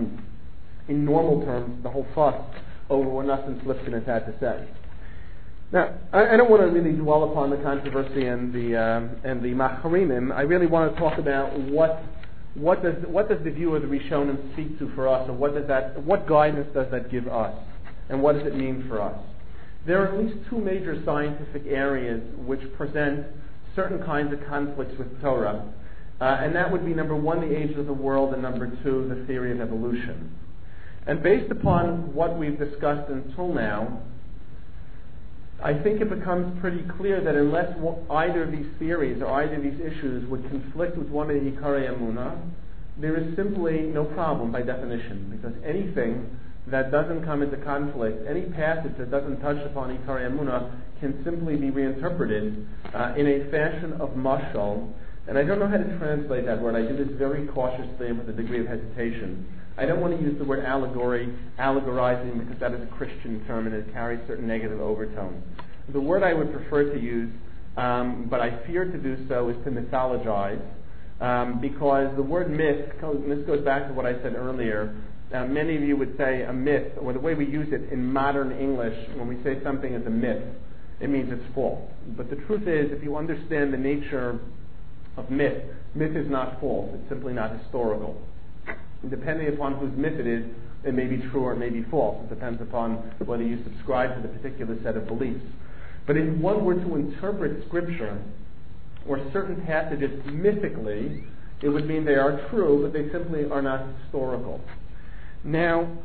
in normal terms, the whole fuss over what Nassim Slifkin has had to say. Now, I don't want to really dwell upon the controversy and the Macharinim. I really want to talk about what does the view of the Rishonim speak to for us, and what guidance does that give us, and what does it mean for us? There are at least two major scientific areas which present certain kinds of conflicts with Torah, and that would be number one, the age of the world, and number two, the theory of evolution. And based upon what we've discussed until now, I think it becomes pretty clear that unless either of these theories or either of these issues would conflict with one of the Ikarei Emunah, there is simply no problem by definition, because anything that doesn't come into conflict, any passage that doesn't touch upon Ikarei Emunah, can simply be reinterpreted in a fashion of mashal. And I don't know how to translate that word. I do this very cautiously and with a degree of hesitation. I don't want to use the word allegorizing, because that is a Christian term and it carries certain negative overtones. The word I would prefer to use, but I fear to do so, is to mythologize, because the word myth, and this goes back to what I said earlier. Many of you would say a myth, or the way we use it in modern English, when we say something is a myth, it means it's false. But the truth is, if you understand the nature of myth is not false, it's simply not historical. Depending upon whose myth it is, it may be true or it may be false. It depends upon whether you subscribe to the particular set of beliefs. But if one were to interpret Scripture or certain passages mythically, it would mean they are true, but they simply are not historical. Now,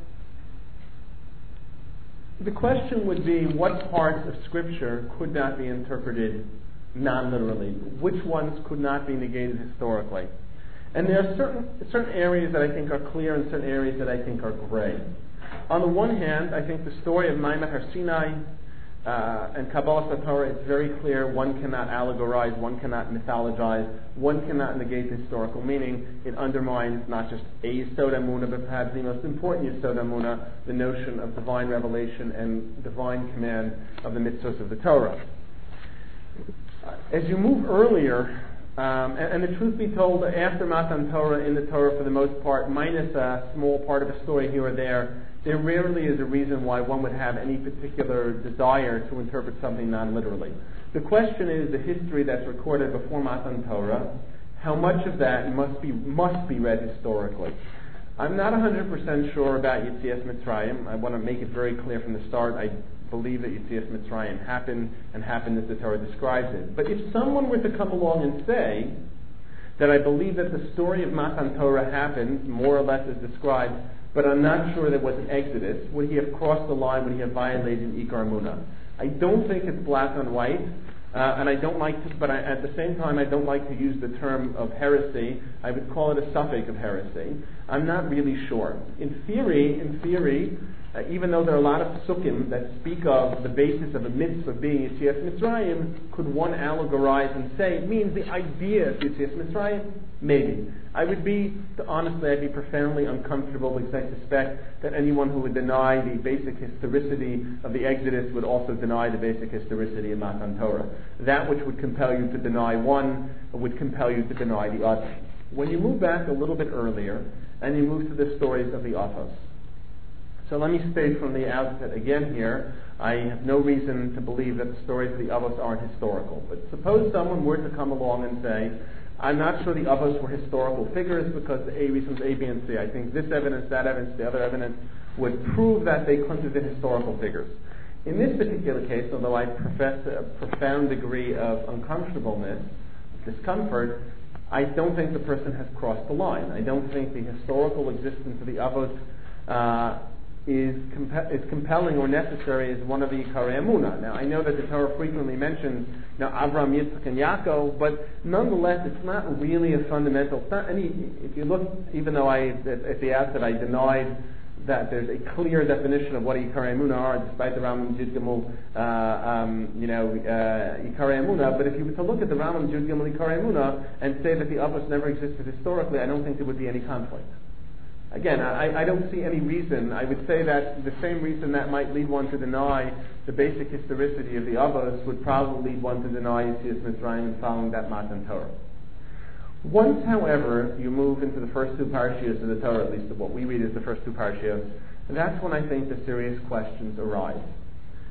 the question would be, what parts of Scripture could not be interpreted non-literally? Which ones could not be negated historically? And there are certain areas that I think are clear and certain areas that I think are gray. On the one hand, I think the story of Ma'amad Har Sinai and Kabbalas Torah is very clear. One cannot allegorize, one cannot mythologize, one cannot negate the historical meaning. It undermines not just a Yesod Emunah, but perhaps the most important Yesod Emunah, the notion of divine revelation and divine command of the mitzvos of the Torah. As you move earlier, and the truth be told, after Matan Torah, in the Torah for the most part, minus a small part of a story here or there rarely is a reason why one would have any particular desire to interpret something non-literally. The question is the history that's recorded before Matan Torah, how much of that must be read historically. I'm not 100% sure about Yetzias Mitzrayim. I want to make it very clear from the start. I believe that Yetzias Mitzrayim happened as the Torah describes it. But if someone were to come along and say that I believe that the story of Matan Torah happened more or less as described, but I'm not sure there was an Exodus, would he have crossed the line? Would he have violated Ikar Emunah? I don't think it's black on white, and I don't like to, but at the same time I don't like to use the term of heresy. I would call it a suffix of heresy. I'm not really sure. In theory, even though there are a lot of psukim that speak of the basis of a mitzvah being Yetzias Mitzrayim, could one allegorize and say it means the idea of Yetzias Mitzrayim? Maybe. I'd be profoundly uncomfortable because I suspect that anyone who would deny the basic historicity of the Exodus would also deny the basic historicity of Matan Torah. That which would compel you to deny one would compel you to deny the other. When you move back a little bit earlier and you move to the stories of the Avos. So let me state from the outset again here, I have no reason to believe that the stories of the Avos aren't historical. But suppose someone were to come along and say, I'm not sure the Avos were historical figures because the reasons A, B, and C. I think this evidence, that evidence, the other evidence would prove that they couldn't have been historical figures. In this particular case, although I profess a profound degree of uncomfortableness, discomfort, I don't think the person has crossed the line. I don't think the historical existence of the Avos is compelling or necessary as one of the Ikarei Emunah. Now, I know that the Torah frequently mentions Avraham, Yitzchak, and Yaakov, but nonetheless, it's not really a fundamental. It's not any. If you look, even though at the outset I denied that there's a clear definition of what Ikarei Emunah are, despite the Rambam Yud Gimel, Ikarei Emunah. But if you were to look at the Rambam Yud Gimel Ikarei Emunah and say that the Avos never existed historically, I don't think there would be any conflict. Again, I don't see any reason. I would say that the same reason that might lead one to deny the basic historicity of the Avos would probably lead one to deny Yetzias Mitzrayim and following that Matan Torah. Once, however, you move into the first two parashiyos of the Torah, at least what we read as the first two parashiyos, that's when I think the serious questions arise.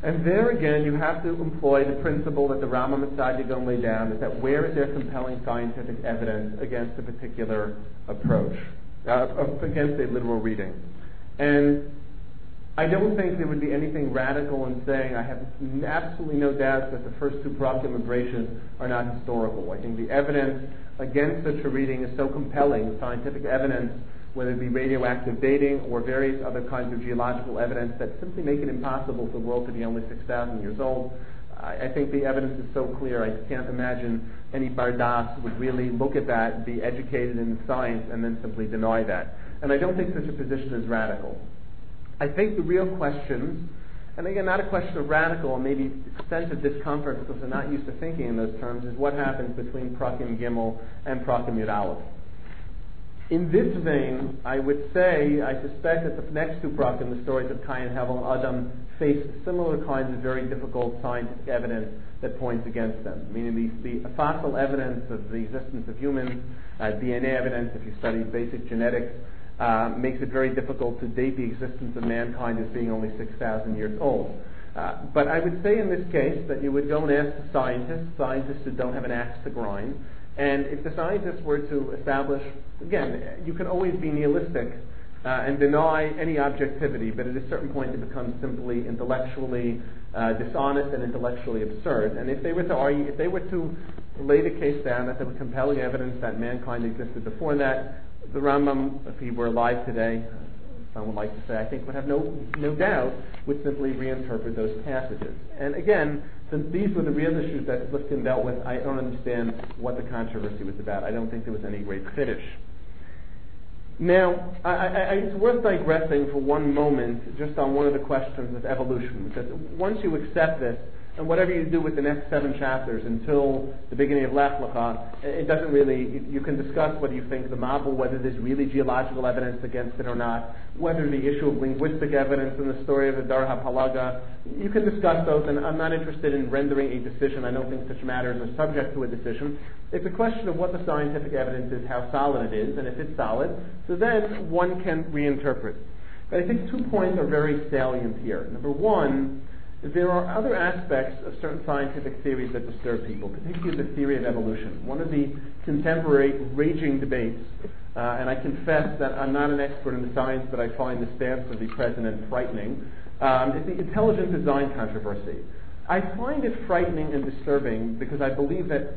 And there again, you have to employ the principle that the Rambam and Saadia Gaon lay down, is that where is there compelling scientific evidence against a particular approach, against a literal reading. And I don't think there would be anything radical in saying I have absolutely no doubt that the first two Prakim of Bereshit are not historical. I think the evidence against such a reading is so compelling, scientific evidence, whether it be radioactive dating or various other kinds of geological evidence that simply make it impossible for the world to be only 6,000 years old. I think the evidence is so clear, I can't imagine any Bardas would really look at that, be educated in science, and then simply deny that. And I don't think such a position is radical. I think the real question, and again, not a question of radical or maybe extent of discomfort because they're not used to thinking in those terms, is what happens between Prakim Gimel and Prakim Yud Aleph. In this vein, I would say, I suspect that the next two Prakim, the stories of Cain, Hevel, and Adam, face similar kinds of very difficult scientific evidence that points against them. Meaning the fossil evidence of the existence of humans, DNA evidence, if you study basic genetics, makes it very difficult to date the existence of mankind as being only 6,000 years old. But I would say in this case that you would go and ask the scientists who don't have an axe to grind, and if the scientists were to establish, again, you can always be nihilistic and deny any objectivity, but at a certain point it becomes simply intellectually dishonest and intellectually absurd. And if they were to argue, if they were to lay the case down that there was compelling evidence that mankind existed before that, the Rambam, if he were alive today, some would like to say, I think would have no doubt, would simply reinterpret those passages. And again, since these were the real issues that Lifton dealt with, I don't understand what the controversy was about. I don't think there was any great finish. Now, it's worth digressing for one moment just on one of the questions of evolution, because once you accept this, and whatever you do with the next 7 chapters until the beginning of Lech Lecha, it doesn't really, you can discuss whether you think the Mabul, whether there's really geological evidence against it or not, whether the issue of linguistic evidence in the story of the Dar HaPalaga, you can discuss those, and I'm not interested in rendering a decision. I don't think such matters are subject to a decision. It's a question of what the scientific evidence is, how solid it is, and if it's solid, so then one can reinterpret. But I think 2 points are very salient here. Number one, there are other aspects of certain scientific theories that disturb people, particularly the theory of evolution. One of the contemporary raging debates, and I confess that I'm not an expert in the science, but I find the stance of the president frightening, is the intelligent design controversy. I find it frightening and disturbing because I believe that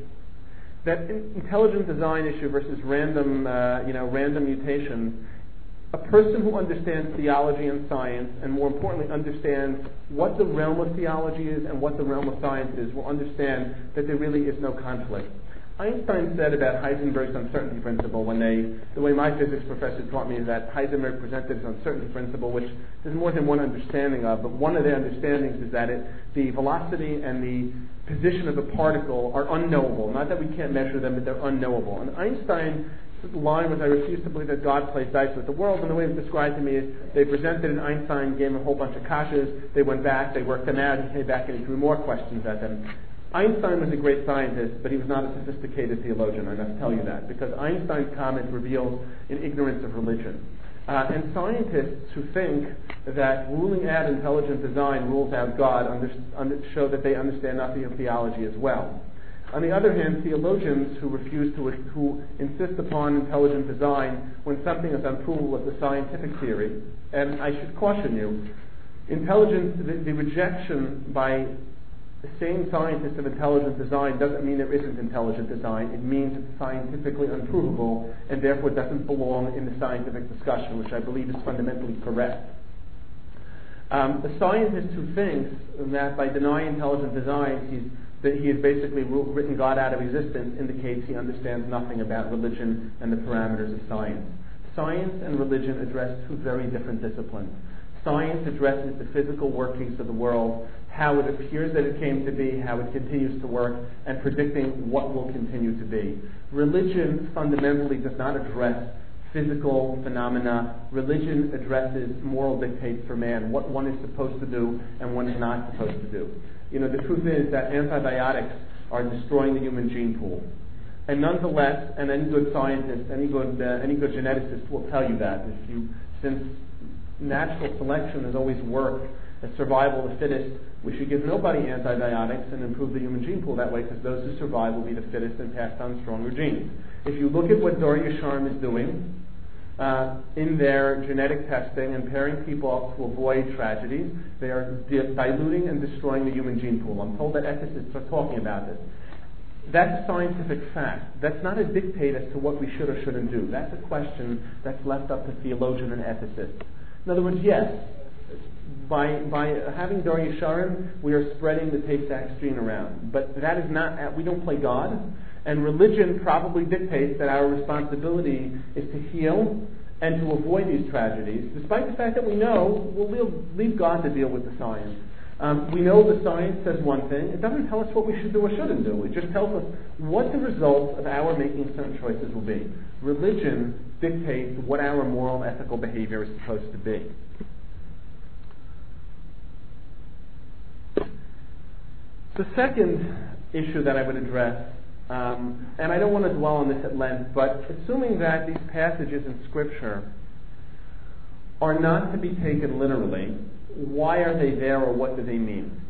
intelligent design issue versus random mutation, a person who understands theology and science, and more importantly understands what the realm of theology is and what the realm of science is, will understand that there really is no conflict. Einstein said about Heisenberg's uncertainty principle the way my physics professor taught me is that Heisenberg presented his uncertainty principle, which there's more than one understanding of, but one of the understandings is that the velocity and the position of a particle are unknowable. Not that we can't measure them, but they're unknowable. And Einstein, the line was, I refuse to believe that God plays dice with the world, and the way it was described to me is they presented an Einstein, gave him a whole bunch of kashas, they went back, they worked them out, he came back and he threw more questions at them. Einstein was a great scientist, but he was not a sophisticated theologian, I must tell you that, because Einstein's comment reveals an ignorance of religion. And scientists who think that ruling out intelligent design rules out God show that they understand nothing of theology as well. On the other hand, theologians who insist upon intelligent design when something is unprovable as a scientific theory, and I should caution you, the rejection by the same scientists of intelligent design doesn't mean there isn't intelligent design. It means it's scientifically unprovable and therefore doesn't belong in the scientific discussion, which I believe is fundamentally correct. The scientist who thinks that by denying intelligent design that he has basically written God out of existence indicates he understands nothing about religion and the parameters of science. Science and religion address 2 very different disciplines. Science addresses the physical workings of the world, how it appears that it came to be, how it continues to work, and predicting what will continue to be. Religion fundamentally does not address physical phenomena. Religion addresses moral dictates for man, what one is supposed to do and one is not supposed to do. The truth is that antibiotics are destroying the human gene pool. And nonetheless, and any good scientist, any good geneticist will tell you that. Since natural selection has always worked as survival of the fittest, we should give nobody antibiotics and improve the human gene pool that way, because those who survive will be the fittest and pass on stronger genes. If you look at what Dor Yesharim is doing in their genetic testing and pairing people up to avoid tragedies, they are diluting and destroying the human gene pool. I'm told that ethicists are talking about this. That's a scientific fact. That's not a dictate as to what we should or shouldn't do. That's a question that's left up to theologian and ethicists. In other words, yes, by having Dor Yesharim, we are spreading the Tay-Sachs gene around. But that is not, we don't play God, and religion probably dictates that our responsibility is to heal and to avoid these tragedies, despite the fact that we know we'll leave God to deal with the science. We know the science says one thing. It doesn't tell us what we should do or shouldn't do. It just tells us what the results of our making certain choices will be. Religion dictates what our moral and ethical behavior is supposed to be. The second issue that I would address, and I don't want to dwell on this at length, but assuming that these passages in Scripture are not to be taken literally, why are they there, or what do they mean?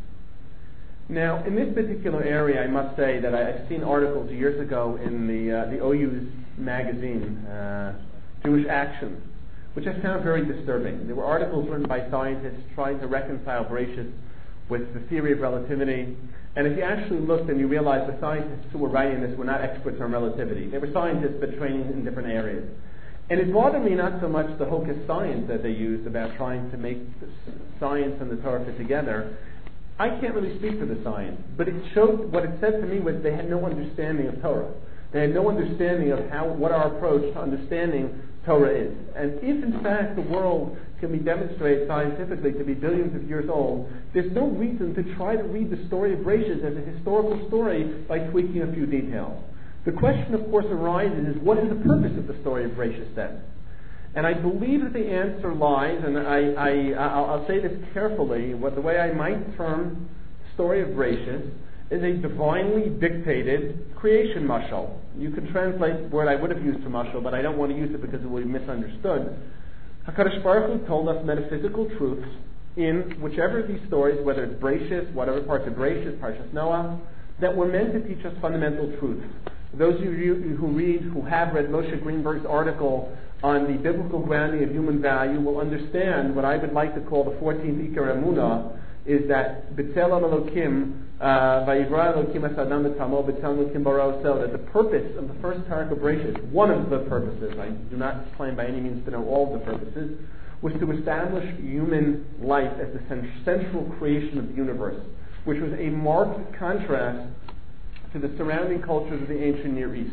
Now, in this particular area, I must say that I've seen articles years ago in the OU's magazine, Jewish Action, which I found very disturbing. There were articles written by scientists trying to reconcile Bereshit with the theory of relativity. And if you actually looked and you realize the scientists who were writing this were not experts on relativity. They were scientists but training in different areas. And it bothered me not so much the hocus science that they used about trying to make science and the Torah fit together. I can't really speak for the science, but it showed, what it said to me was they had no understanding of Torah. They had no understanding of what our approach to understanding Torah is. And if in fact the world can be demonstrated scientifically to be billions of years old, there's no reason to try to read the story of Bereshit as a historical story by tweaking a few details. The question, of course, arises is, what is the purpose of the story of Bereshit then? And I believe that the answer lies, and I'll say this carefully, the way I might term the story of Bereshit is a divinely dictated creation mashal. You could translate the word I would have used for mashal, but I don't want to use it because it will be misunderstood. HaKadosh Baruch Hu told us metaphysical truths in whichever of these stories, whether it's Bereshit, whatever parts of Bereshit, Parshas Noah, that were meant to teach us fundamental truths. Those of you who have read Moshe Greenberg's article on the biblical grounding of human value will understand what I would like to call the 14th Ikar Emunah, is that B'Tselem Elokim, Vayivra Elokim Es Adam B'Tamo, B'Tselem Elokim Bara Osel, that the purpose of the first parak of Bereshit, one of the purposes, I do not claim by any means to know all of the purposes, was to establish human life as the central creation of the universe, which was a marked contrast to the surrounding cultures of the ancient Near East.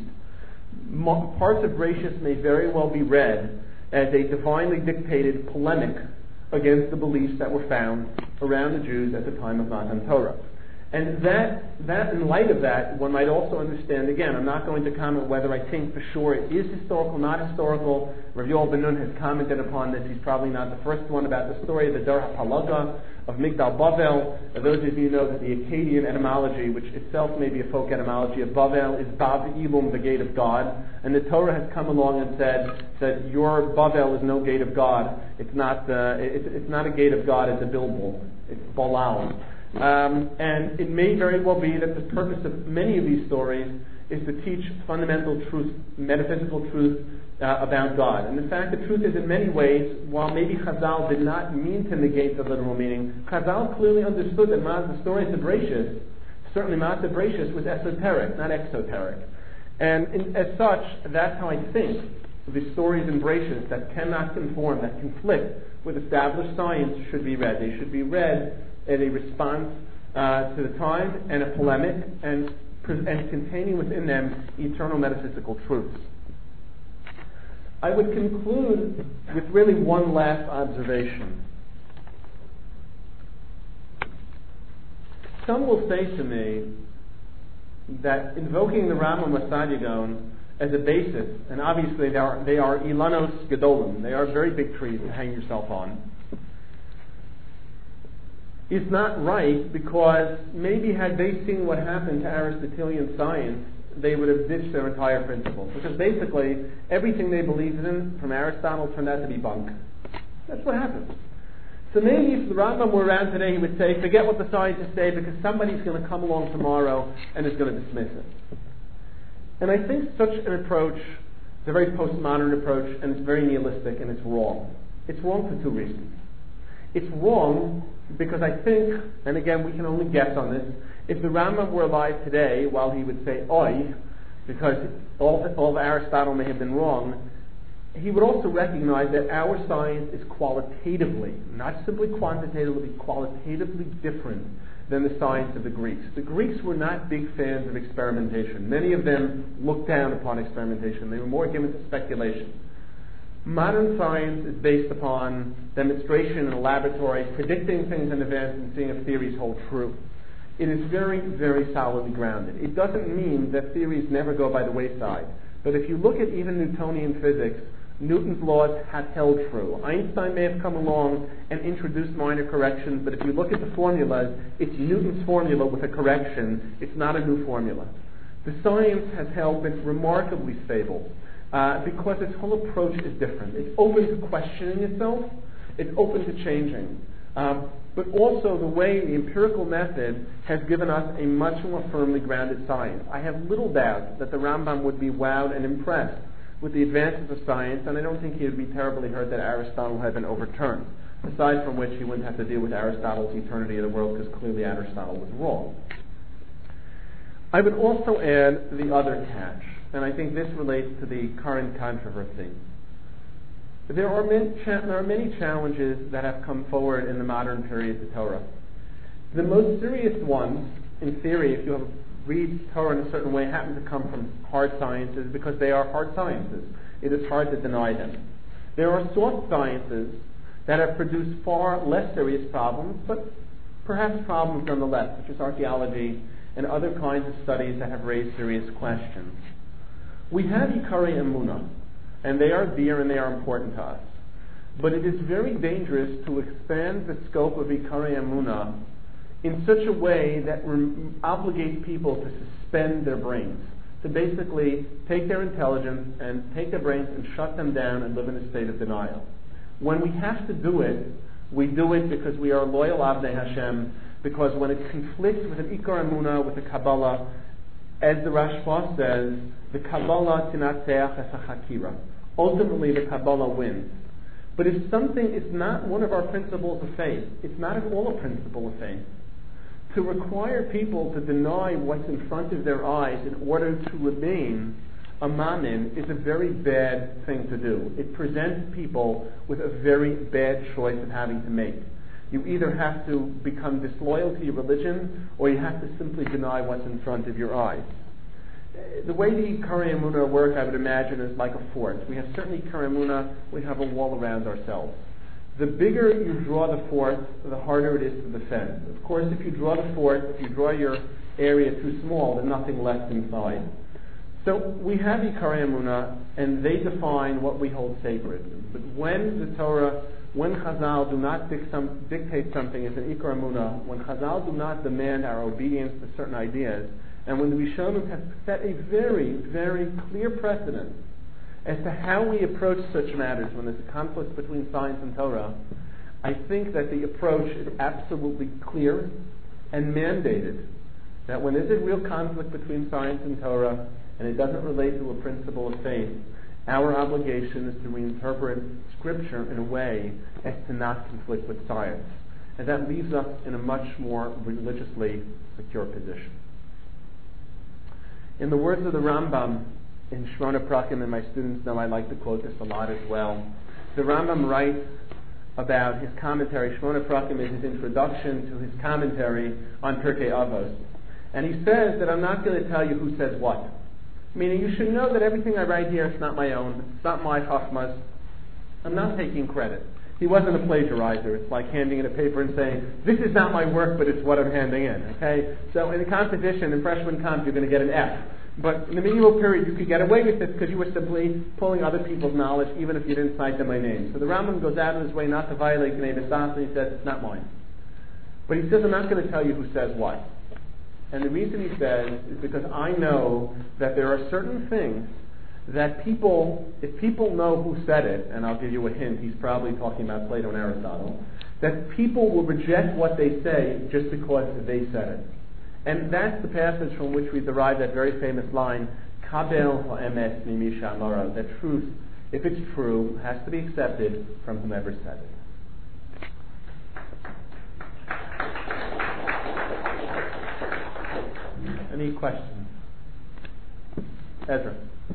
Parts of Bereshit may very well be read as a divinely dictated polemic against the beliefs that were found around the Jews at the time of Matan Torah. And that, in light of that, one might also understand, again, I'm not going to comment whether I think for sure it is historical, not historical. Rav Yoel Ben-Nun has commented upon this. He's probably not the first one about the story of the Dar HaPalaga of Migdal Bavel. Those of you know that the Akkadian etymology, which itself may be a folk etymology of Bavel, is Bav Ilum, the gate of God. And the Torah has come along and said that your Bavel is no gate of God. It's not a gate of God, it's a Bilbul. It's Balal. And it may very well be that the purpose of many of these stories is to teach fundamental truth, metaphysical truth about God. And in fact, the truth is in many ways, while maybe Chazal did not mean to negate the literal meaning, Chazal clearly understood that the stories of Bereshit, certainly Maaseh Bereshit, was esoteric, not exoteric. And as such, that's how I think the stories in Bereshit that cannot conform, that conflict with established science should be read. They should be read as a response to the time and a polemic, and containing within them eternal metaphysical truths. I would conclude with really one last observation. Some will say to me that invoking the Rambam Masad Yagon as a basis, and obviously they are Ilanos Gedolim, they are very big trees to hang yourself on, is not right, because maybe had they seen what happened to Aristotelian science, they would have ditched their entire principle. Because basically, everything they believed in from Aristotle turned out to be bunk. That's what happened. So maybe if the Rambam were around today, he would say, forget what the scientists say, because somebody's going to come along tomorrow and is going to dismiss it. And I think such an approach is a very postmodern approach, and it's very nihilistic, and it's wrong. It's wrong for two reasons. It's wrong because I think, and again we can only guess on this, if the Rambam were alive today, while he would say "oi," because all of Aristotle may have been wrong, he would also recognize that our science is qualitatively, not simply quantitatively, qualitatively different than the science of the Greeks. The Greeks were not big fans of experimentation. Many of them looked down upon experimentation. They were more given to speculation. Modern science is based upon demonstration in a laboratory, predicting things in advance and seeing if theories hold true. It is very, very solidly grounded. It doesn't mean that theories never go by the wayside. But if you look at even Newtonian physics, Newton's laws have held true. Einstein may have come along and introduced minor corrections, but if you look at the formulas, it's Newton's formula with a correction. It's not a new formula. The science has been remarkably stable because its whole approach is different. It's open to questioning itself. It's open to changing. But also the way the empirical method has given us a much more firmly grounded science. I have little doubt that the Rambam would be wowed and impressed with the advances of science, and I don't think he would be terribly hurt that Aristotle had been overturned, aside from which he wouldn't have to deal with Aristotle's eternity of the world, because clearly Aristotle was wrong. I would also add the other catch, and I think this relates to the current controversy. There are many challenges that have come forward in the modern period of Torah. The most serious ones, in theory, if you read Torah in a certain way, happen to come from hard sciences because they are hard sciences. It is hard to deny them. There are soft sciences that have produced far less serious problems, but perhaps problems nonetheless, such as archaeology and other kinds of studies that have raised serious questions. We have Ikari Emunah, and they are dear and they are important to us. But it is very dangerous to expand the scope of Ikari Emunah in such a way that obligates people to suspend their brains, to basically take their intelligence and take their brains and shut them down and live in a state of denial. When we have to do it, we do it because we are loyal Avnei Hashem, because when it conflicts with an Ikar Emunah, with the Kabbalah, as the Rashba says, the Kabbalah tinatzeach es hachakira. Ultimately, the Kabbalah wins. But if something is not one of our principles of faith, it's not at all a principle of faith. To require people to deny what's in front of their eyes in order to remain a mamin is a very bad thing to do. It presents people with a very bad choice of having to make. You either have to become disloyal to your religion, or you have to simply deny what's in front of your eyes. The way the Ikari Emunah work, I would imagine, is like a fort. We have certainly Ikari Emunah, we have a wall around ourselves. The bigger you draw the fort, the harder it is to defend. Of course, if you draw the fort, if you draw your area too small, there's nothing left inside. So we have Ikari Emunah, and they define what we hold sacred. But when the Torah, when Chazal do not dictate something as an Ikar Emunah, when Chazal do not demand our obedience to certain ideas, and when the Rishonim have set a very, very clear precedent as to how we approach such matters when there's a conflict between science and Torah, I think that the approach is absolutely clear and mandated, that when there's a real conflict between science and Torah, and it doesn't relate to a principle of faith, our obligation is to reinterpret Scripture in a way as to not conflict with science. And that leaves us in a much more religiously secure position. In the words of the Rambam in Shmona Prakim, and my students know I like to quote this a lot as well, the Rambam writes about his commentary. Shmona Prakim is his introduction to his commentary on Pirkei Avos. And he says that I'm not going to tell you who says what. Meaning you should know that everything I write here is not my own, it's not my chachmas. I'm not taking credit. He wasn't a plagiarizer. It's like handing in a paper and saying, this is not my work, but it's what I'm handing in. Okay? So in a competition, in freshman comp, you're going to get an F. But in the medieval period, you could get away with this because you were simply pulling other people's knowledge, even if you didn't cite them by name. So the Rambam goes out of his way not to violate Bnei B'Sas, and he says, it's not mine. But he says, I'm not going to tell you who says what. And the reason he says is because I know that there are certain things that if people know who said it, and I'll give you a hint, he's probably talking about Plato and Aristotle, that people will reject what they say just because they said it. And that's the passage from which we derive that very famous line, Kabel ha'emes mimi she'amara, that truth, if it's true, has to be accepted from whomever said it. Any questions? Ezra.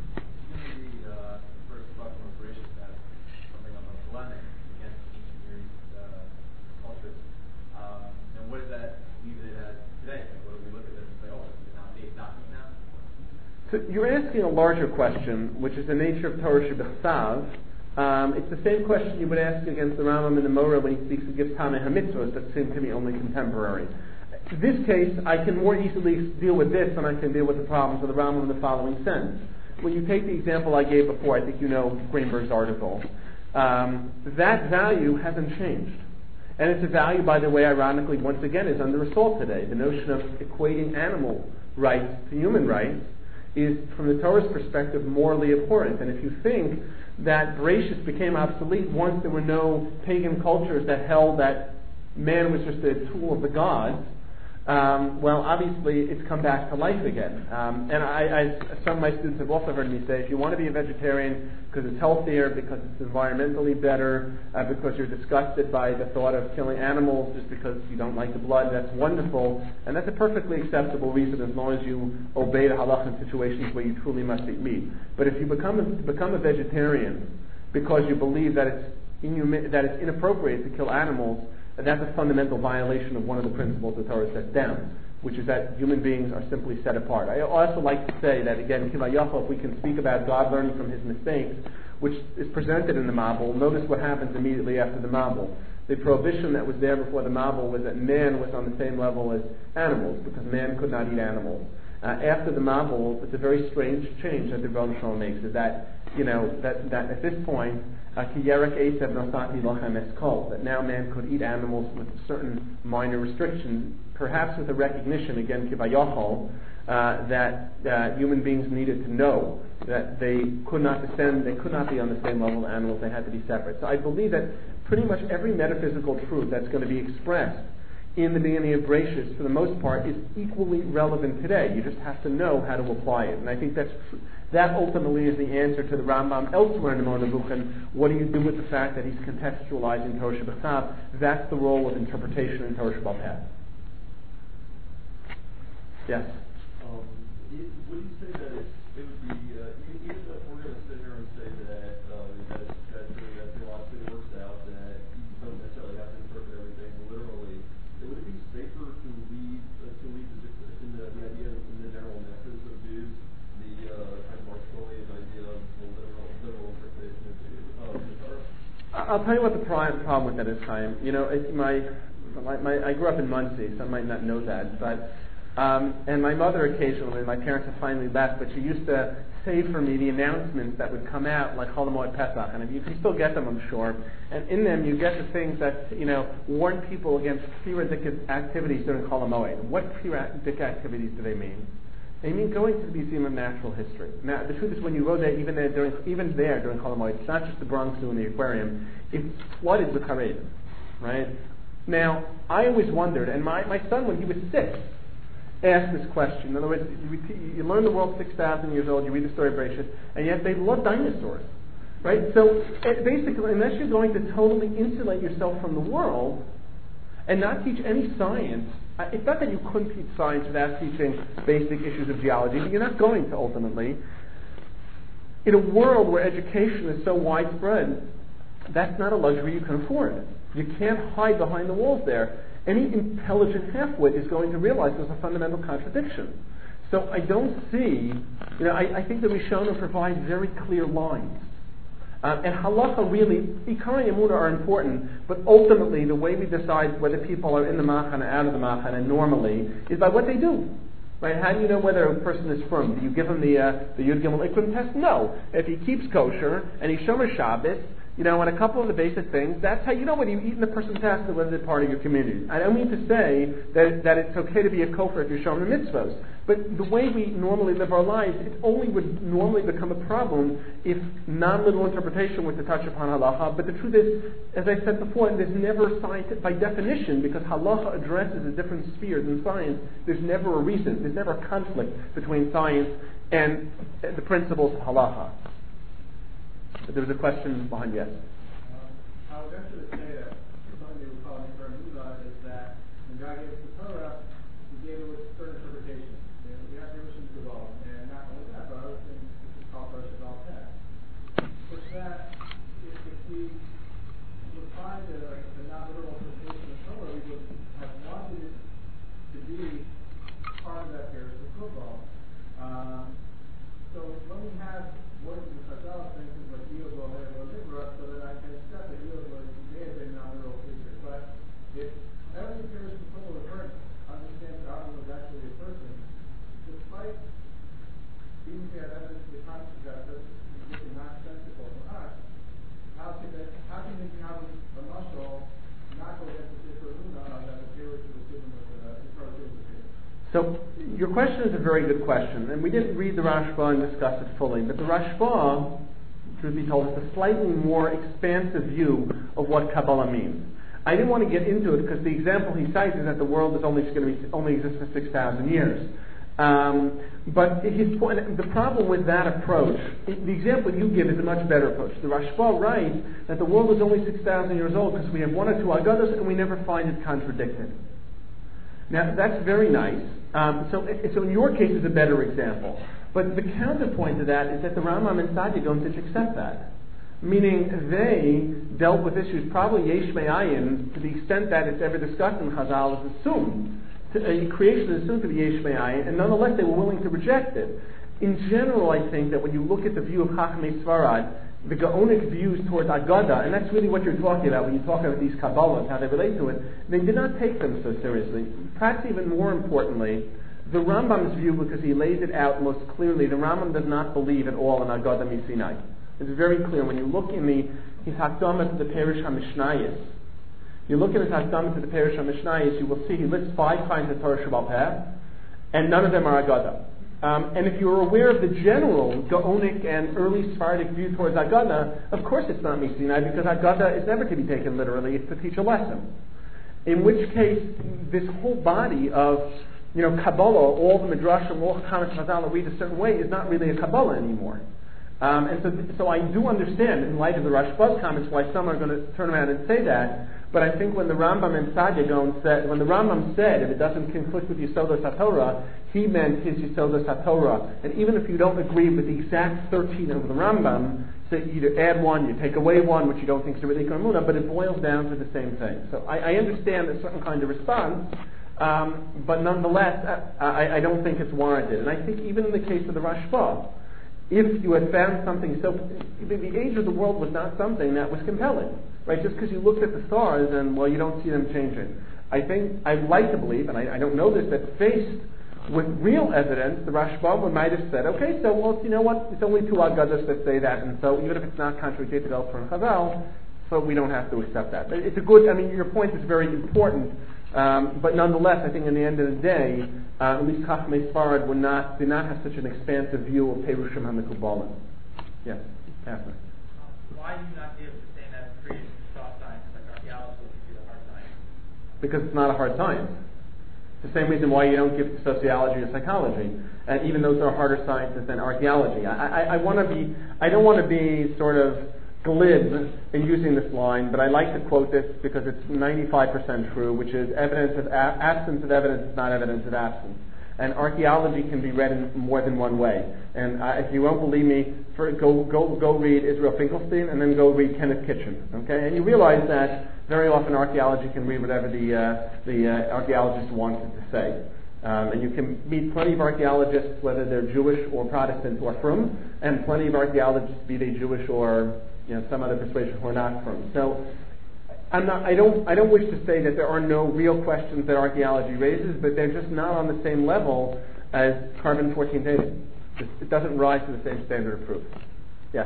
What does that leave it as today? What do we look at this and say, oh, it's not made, not now? So you're asking a larger question, which is the nature of Torah Shebechsav. It's the same question you would ask against the Rambam in the Moreh when he speaks of Gif Tameh HaMitzvos that seem to be only contemporary. In this case, I can more easily deal with this than I can deal with the problems of the Rambam in the following sense. When you take the example I gave before, I think you know Greenberg's article, that value hasn't changed. And it's a value, by the way, ironically, once again, is under assault today. The notion of equating animal rights to human rights is, from the Torah's perspective, morally abhorrent. And if you think that Bereshis became obsolete once there were no pagan cultures that held that man was just a tool of the gods, well, obviously, it's come back to life again. And some of my students have also heard me say, if you want to be a vegetarian because it's healthier, because it's environmentally better, because you're disgusted by the thought of killing animals just because you don't like the blood, that's wonderful. And that's a perfectly acceptable reason as long as you obey the halach in situations where you truly must eat meat. But if you become a vegetarian because you believe that it's inappropriate to kill animals, and that's a fundamental violation of one of the principles the Torah sets down, which is that human beings are simply set apart. I also like to say that, again, if we can speak about God learning from his mistakes, which is presented in the Mabul, notice what happens immediately after the Mabul. The prohibition that was there before the Mabul was that man was on the same level as animals, because man could not eat animals. After the Mabul, it's a very strange change that the Rebbe Shalom makes, is that, that at this point, that now man could eat animals with certain minor restrictions, perhaps with a recognition, again, kivayachol, that human beings needed to know that they could not be on the same level as animals, they had to be separate. So I believe that pretty much every metaphysical truth that's going to be expressed in the beginning of Bereshis, for the most part, is equally relevant today. You just have to know how to apply it. And I think that ultimately is the answer to the Rambam elsewhere in the Moreh Nevuchim. What do you do with the fact that he's contextualizing Torah Shebechsav? That's the role of interpretation in Torah Shebal Peh. Yes? Would you say that it would be, even if we're going to sit here and say that philosophy works out, that you don't necessarily have to interpret everything literally, would it be safer to leave in the idea, in the general message of Jews, the kind of Marshalian idea of the literal interpretation of the Torah? I'll tell you what the problem with that is, Chaim. I grew up in Muncie, some might not know that, but and my mother occasionally, my parents have finally left, but she used to save for me the announcements that would come out, like Chol Hamoed Pesach, and you can still get them, I'm sure. And in them, you get the things that warn people against pre-radicate activities during Chol Hamoed. What pre-radicate activities do they mean? They mean going to the Museum of Natural History. Now, the truth is, when you go there, even there during Chol Hamoed, it's not just the Bronx Zoo and the aquarium; it's flooded with Haredim, right? Now, I always wondered, and my son, when he was 6, asked this question. In other words, you learn the world 6,000 years old, you read the story of Bereshit, and yet they love dinosaurs, right? So basically, unless you're going to totally insulate yourself from the world and not teach any science, it's not that you couldn't teach science without teaching basic issues of geology, but you're not going to ultimately. In a world where education is so widespread, that's not a luxury you can afford. You can't hide behind the walls there. Any intelligent halfwit is going to realize there's a fundamental contradiction. So I don't see, I think the Rishonim provide very clear lines. And halacha really, Ikar and Emunah are important, but ultimately the way we decide whether people are in the machana, out of the machana, normally, is by what they do. Right? How do you know whether a person is from? Do you give him the Yud Gimel Ikrim test? No. If he keeps kosher and he's Shomer Shabbos, and a couple of the basic things, that's how you know whether you eat in the person's house or whether they're part of your community. I don't mean to say that it's okay to be a kofar if you're showing the mitzvahs. But the way we normally live our lives, it only would normally become a problem if non-literal interpretation were to touch upon halacha. But the truth is, as I said before, there's never scientific, by definition, because halacha addresses a different sphere than science, there's never a reason, there's never a conflict between science and the principles of halacha. But there was a question behind, yes? I would venture to say that something they would call an Mula is that when God gave us the Torah, He gave it with certain interpretation. We have permission to evolve, and not only that, but other things which is called Parashat Al-Peh. With that, if we would find the non-literal interpretation of Torah, we would have wanted it to be part of that Parashat football. So when we have words in the Chazal, for instance, like Eov or Libra, so that I can accept that Eov may have been a non-literal figure. But if every Parashat football reference understands that Aaron was actually a person, despite even if we have evidence to the contrary that doesn't make it nonsensical to us, how can they have a muscle not go against the Sefer Luna that the Jewish was given with the Torah? So your question is a very good question, and we didn't read the Rashba and discuss it fully, but the Rashba, truth be told, is a slightly more expansive view of what Kabbalah means. I didn't want to get into it because the example he cites is that the world is only exists for 6,000 years. But his point, the problem with that approach, the example you give is a much better approach. The Rashba writes that the world is only 6,000 years old because we have one or two agadas and we never find it contradicted. Now that's very nice. So in your case is a better example. But the counterpoint to that is that the Rambam and Saadia don't accept that. Meaning they dealt with issues probably yesh me'ayin to the extent that it's ever discussed in Chazal is assumed. Creation is assumed to be yesh me'ayin, and nonetheless they were willing to reject it. In general, I think that when you look at the view of Chachmei Sfarad, the Gaonic views towards Agada, and that's really what you're talking about when you talk about these Kabbalahs, how they relate to it, they did not take them so seriously. Perhaps even more importantly, the Rambam's view, because he lays it out most clearly, the Rambam does not believe at all in Agada Misinai. It's very clear. When you look in his Hakdamah to the Perish HaMishnayis, you look at his Hakdamah to the Perish HaMishnayis, you will see he lists 5 kinds of Torah Sheba'al Peh, and none of them are Agada. And if you're aware of the general Gaonic and early Sephardic view towards Agada, of course it's not Misinai, because Agada is never to be taken literally, it's to teach a lesson. In which case, this whole body of Kabbalah, all the Midrashim, all the comments of Chazal that read a certain way, is not really a Kabbalah anymore. And so I do understand, in light of the Rashba's comments, why some are going to turn around and say that. But I think when the Rambam and Saadia when the Rambam said, if it doesn't conflict with Yisodos HaTorah, he meant his Yisodos HaTorah. And even if you don't agree with the exact 13 of the Rambam, so you either add one, you take away one, which you don't think is really Karmuna, but it boils down to the same thing. So I understand a certain kind of response, but nonetheless, I don't think it's warranted. And I think even in the case of the Rashba, if you had found something the age of the world was not something that was compelling, right? Just because you looked at the stars and, you don't see them changing. I think, I'd like to believe, and I don't know this, that faced with real evidence, the Rashba might have said, okay, so, you know what, it's only 2 Agadas that say that, and so even if it's not contradicted elsewhere in Chazal, so we don't have to accept that. But it's a good, your point is very important, but nonetheless, I think in the end of the day, at least Chachmei Sfarad did not have such an expansive view of Perushim HaMekubalim. Yes, Catherine. Why do you not be able to say that creation is soft science, like archaeology would be the hard science? Because it's not a hard science. It's the same reason why you don't give sociology or psychology, and even those are harder sciences than archaeology. I don't want to be sort of glib in using this line, but I like to quote this because it's 95% true, which is absence of evidence is not evidence of absence. And archaeology can be read in more than one way. And if you won't believe me, go read Israel Finkelstein and then go read Kenneth Kitchen. Okay, and you realize that very often archaeology can read whatever the archaeologist wants it to say. And you can meet plenty of archaeologists, whether they're Jewish or Protestant, who are frum, and plenty of archaeologists, be they Jewish or some other persuasion, who are not frum. So I don't wish to say that there are no real questions that archaeology raises, but they're just not on the same level as carbon-14 dating. It doesn't rise to the same standard of proof. Yes.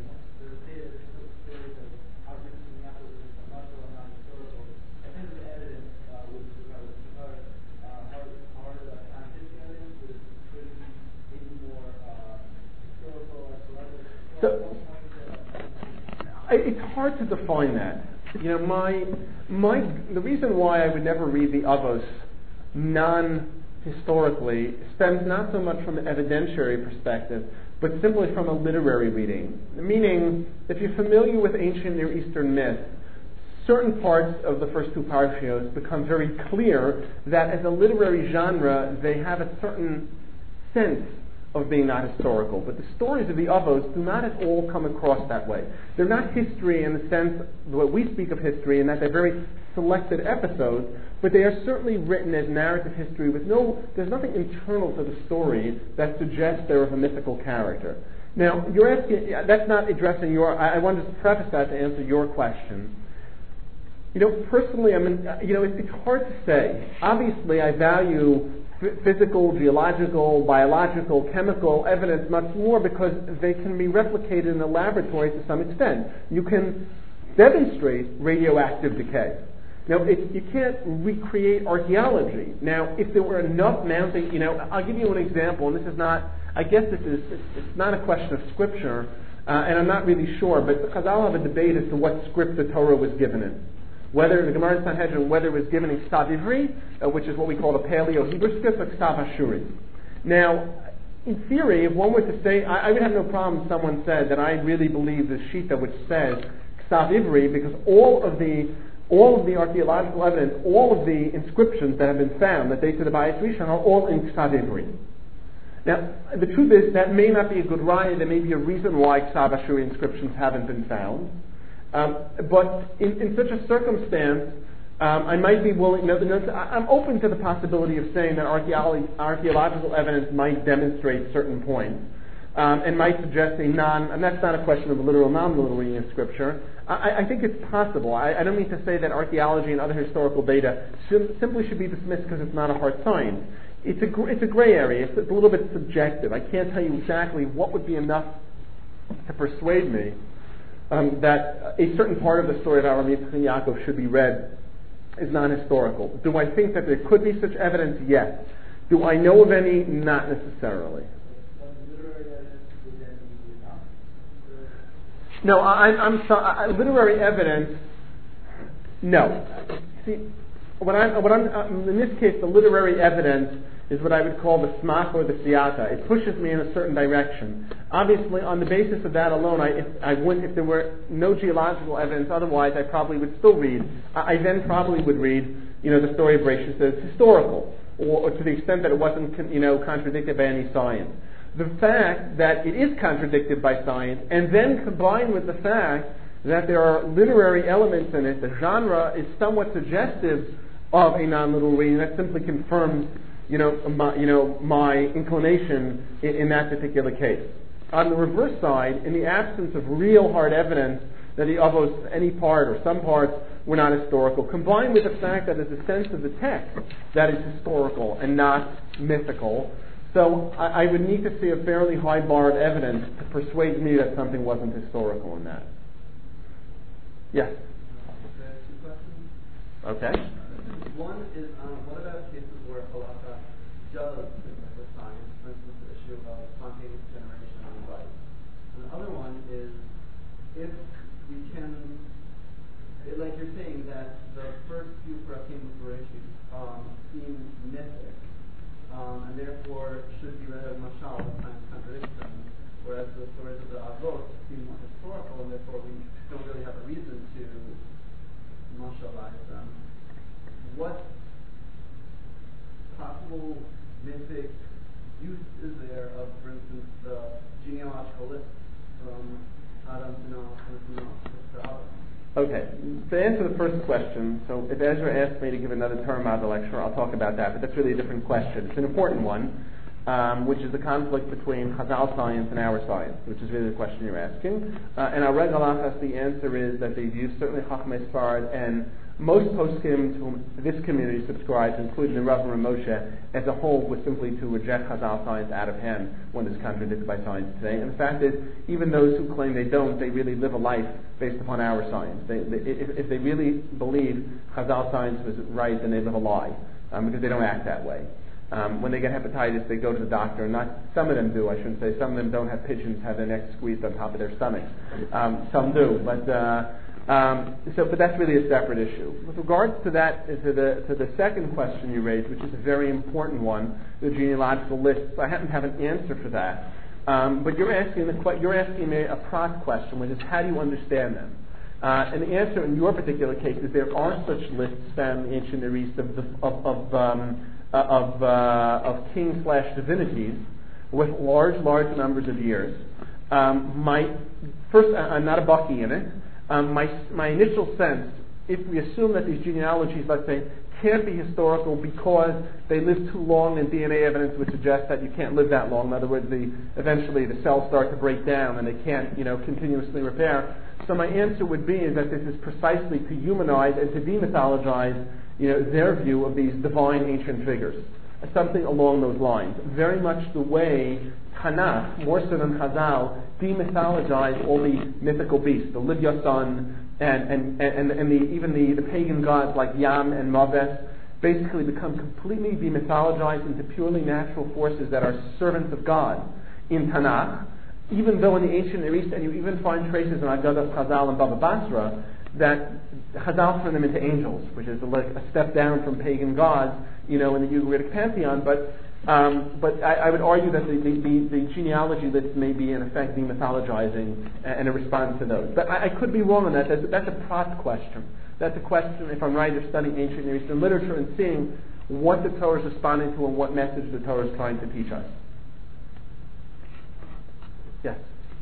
Evidence So it's hard to define that. You know, the reason why I would never read the Avos non-historically stems not so much from an evidentiary perspective, but simply from a literary reading. Meaning, if you're familiar with ancient Near Eastern myth, certain parts of the first two parshios become very clear that as a literary genre, they have a certain sense of being not historical. But the stories of the Avos do not at all come across that way. They're not history in the sense that we speak of history, in that they're very selected episodes, but they are certainly written as narrative history with there's nothing internal to the story that suggests they're of a mythical character. Now, you're asking, that's not addressing I wanted to preface that to answer your question. You know, personally, it's hard to say. Obviously, I value physical, geological, biological, chemical evidence much more because they can be replicated in the laboratory to some extent. You can demonstrate radioactive decay. Now, you can't recreate archaeology. Now, if there were enough mounting, I'll give you an example, and this is not, it's not a question of scripture, and I'm not really sure, but because I'll have a debate as to what script the Torah was given in. Whether the Gemara Sanhedrin, whether it was given in Ksav Ivri, which is what we call the Paleo-Hebrew script, or Ksav Ashuri. Now, in theory, if one were to say, I would have no problem if someone said that I really believe the Shita which says Ksav Ivri, because all of the archaeological evidence, all of the inscriptions that have been found that date to the Bayis Rishon are all in Ksav Ivri. Now, the truth is that may not be a good raya. There may be a reason why Ksav Ashuri inscriptions haven't been found. But in such a circumstance, I might be willing. I'm open to the possibility of saying that archaeological evidence might demonstrate certain points, and might suggest and that's not a question of literal, non-literal reading of scripture. I think it's possible. I don't mean to say that archaeology and other historical data simply should be dismissed because it's not a hard science. It's a gray area. It's a little bit subjective. I can't tell you exactly what would be enough to persuade me that a certain part of the story of Avraham, Yitzchak, and Yaakov should be read as non-historical. Do I think that there could be such evidence? Yes. Do I know of any? Not necessarily. No, I'm sorry. Literary evidence. No. See, in this case, the literary evidence is what I would call the smach or the siyata. It pushes me in a certain direction. Obviously, on the basis of that alone, if there were no geological evidence, otherwise I probably would still read. I then probably would read, the story of Bereshit as historical, or to the extent that it wasn't, contradicted by any science. The fact that it is contradicted by science, and then combined with the fact that there are literary elements in it, the genre is somewhat suggestive of a non-literal reading. That simply confirms my inclination in that particular case. On the reverse side, in the absence of real hard evidence that the Avos, any part or some parts, were not historical, combined with the fact that there's a sense of the text that is historical and not mythical, so I would need to see a fairly high bar of evidence to persuade me that something wasn't historical in that. Yes? Okay. One is, what about cases where halakha does differ with science, for instance, the issue of spontaneous generation of life? And the other one is, if we can, like you're saying, that the first few Prakim of Bereshit seem mythic, and therefore should be read as mashal, as science contradicts them, whereas the stories of the Avot seem more historical, and therefore we don't really have a reason to mashalize them. What possible mythic use is there of, for instance, the genealogical list from Adam to Noah and Noah to Adam? Okay, to answer the first question, so if Ezra asked me to give another term out of the lecture, I'll talk about that, but that's really a different question. It's an important one, which is the conflict between Chazal science and our science, which is really the question you're asking. And our Reg Halachas, the answer is that they've used certainly Chachmei Sfarad and most poskim to whom this community subscribes, including the Rav and Moshe, as a whole, was simply to reject Chazal science out of hand when it's contradicted by science today. And the fact is, even those who claim they don't, they really live a life based upon our science. If they really believe Chazal science was right, then they live a lie, because they don't act that way. When they get hepatitis, they go to the doctor. Some of them do, I shouldn't say. Some of them don't have pigeons, have their necks squeezed on top of their stomachs. Some do, but that's really a separate issue. With regards to that, to the second question you raised, which is a very important one, the genealogical lists, I happen to have an answer for that. But you're asking me a prat question, which is how do you understand them? And the answer in your particular case is there are such lists found in the ancient Near East of kings/divinities with large numbers of years. I'm not a bucky in it. My initial sense, if we assume that these genealogies, let's say, can't be historical because they live too long, and DNA evidence would suggest that you can't live that long. In other words, eventually the cells start to break down and they can't, continuously repair. So my answer would be is that this is precisely to humanize and to demythologize, their view of these divine ancient figures. Something along those lines. Very much the way Tanakh, more so than Chazal, demythologize all the mythical beasts, the Livyasan, and even the pagan gods like Yam and Maves, basically become completely demythologized into purely natural forces that are servants of God in Tanakh. Even though in the ancient Near East, and you even find traces in Agadah Chazal and Baba Basra, that Chazal turn them into angels, which is like a step down from pagan gods, in the Ugaritic pantheon. But I would argue that the genealogy list may be in effect demythologizing and a response to those. But I could be wrong on that. That's a prat question. That's a question, if I'm right, of studying ancient Near Eastern literature and seeing what the Torah is responding to and what message the Torah is trying to teach us. Yes?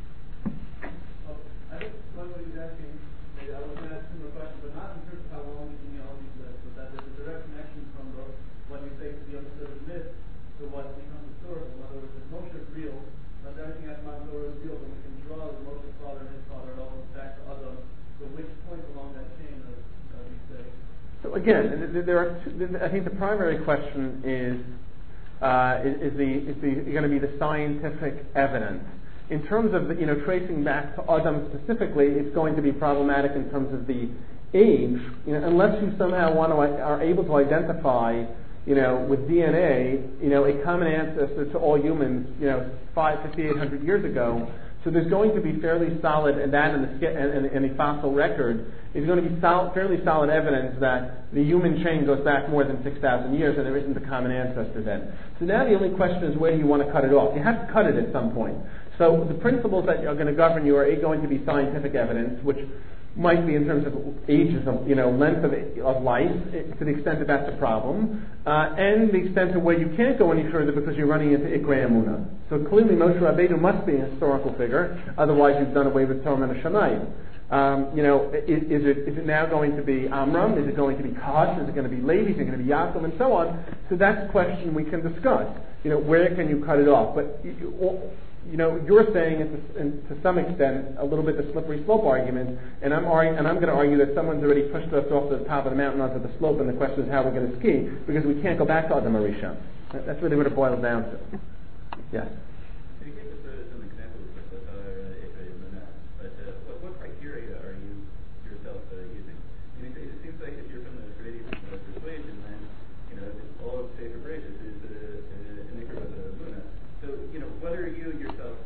I think what he's asking, maybe I was going to ask him a question, but not in terms of how long the genealogy lives, but that there's a direct connection from what you say to be understood as myth to what becomes historical. In other words, if Moshe is real, not everything that's Mount Torah is real, but we can draw Moshe's father and his father and all back to Adam. So which point along that chain of you say? So again, I think the primary question is going to be the scientific evidence. In terms of tracing back to Adam specifically, it's going to be problematic in terms of the age, unless you somehow are able to identify, with DNA, a common ancestor to all humans, 5,800 years ago. So there's going to be fairly solid, and that in the fossil record is going to be fairly solid evidence that the human chain goes back more than 6,000 years, and there isn't a common ancestor then. So now the only question is where do you want to cut it off? You have to cut it at some point. So the principles that are going to govern you are going to be scientific evidence, which might be in terms of ages of, length of life, to the extent that that's a problem, and the extent to where you can't go any further because you're running into Ikrei Emunah. So clearly Moshe Rabbeinu must be a historical figure, otherwise you've done away with Torah and Shemayim. Is it now going to be Amram? Is it going to be Kosh? Is it going to be Levi? Is it going to be Yaakov? And so on. So that's a question we can discuss. Where can you cut it off? But you're saying to some extent a little bit the slippery slope argument, and I'm going to argue that someone's already pushed us off the top of the mountain onto the slope, and the question is how we're going to ski because we can't go back to Adam Arishon. That's really what it boils down to. Yes. Can you give us some examples of Ikrei Emunah? But what criteria are you yourself using? It seems like if you're from the Haredi persuasion, then all of Sefer Bereshis is an Ikrei Emunah. So whether you yourself,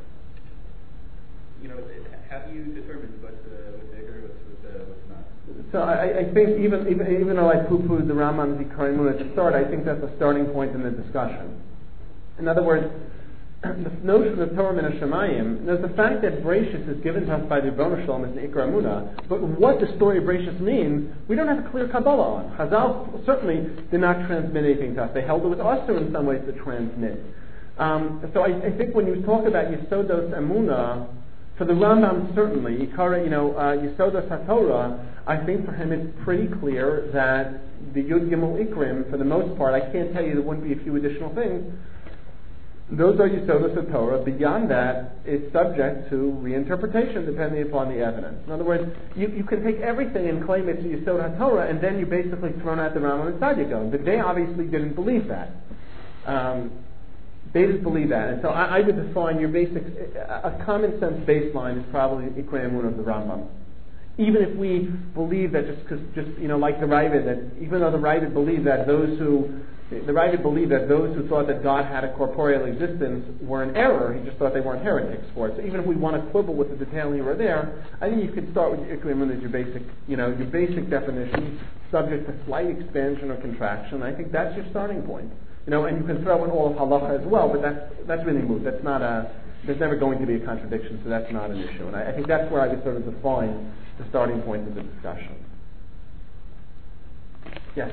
have you determined what's bigger, what's not? So I think even though I poo-pooed the Rambam's Ikrei Emunah at the start, I think that's a starting point in the discussion. In other words, the notion of Torah min Hashemayim, there's the fact that Bereshis is given to us by the Rebbeinu Shalom as the Ikrei Emunah, but what the story of Bereshis means, we don't have a clear Kabbalah on. Chazal certainly did not transmit anything to us. They held it was also in some ways to transmit. So I think when you talk about Yesodos Emunah, for the Rambam certainly, Yesodos HaTorah, I think for him it's pretty clear that the Yud Gimel Ikrim, for the most part, I can't tell you there wouldn't be a few additional things. Those are Yesodos HaTorah. Beyond that, it's subject to reinterpretation depending upon the evidence. In other words, you can take everything and claim it's Yesod HaTorah, and then you basically thrown out the Rambam and Tzaddik. But they obviously didn't believe that. They didn't believe that. And so I would define your basic, a common sense baseline is probably Ikrei Emunah of the Rambam. even if we believe that like the Ravid, that even though the Ravid believed that those who thought that God had a corporeal existence were in error, he just thought they weren't heretics for it. So even if we want to quibble with the detail here or there, I think you could start with Ikrim as your basic definition, subject to slight expansion or contraction. I think that's your starting point. And you can throw in all of halacha as well, but that's really moot. That's not there's never going to be a contradiction, so that's not an issue. And I think that's where I would sort of define the starting point of the discussion. Yes?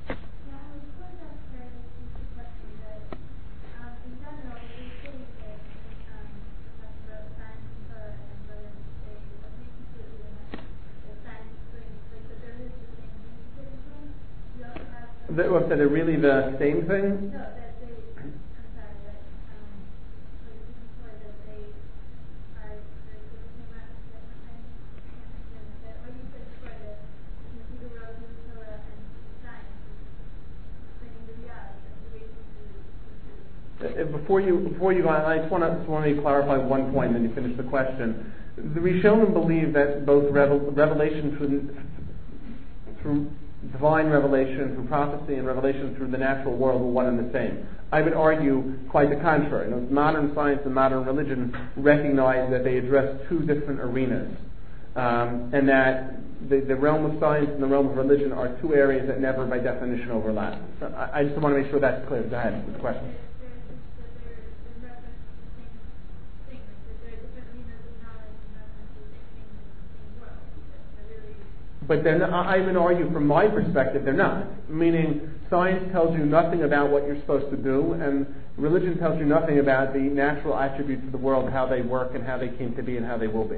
So they're really the same thing? No, that they, I'm sorry, that, before that they are very different that what you said before that you see the road to the Torah and science explaining the reality of the way to Before you go on, I just want to clarify one point, and then you finish the question. The Rishonim believe that both revelation through divine revelation, through prophecy, and revelation through the natural world were one and the same. I would argue quite the contrary. Modern science and modern religion recognize that they address two different arenas, and that the realm of science and the realm of religion are two areas that never, by definition, overlap. So I just want to make sure that's clear. Go ahead with the question. But then I would argue, from my perspective, they're not. Meaning, science tells you nothing about what you're supposed to do, and religion tells you nothing about the natural attributes of the world, how they work, and how they came to be, and how they will be.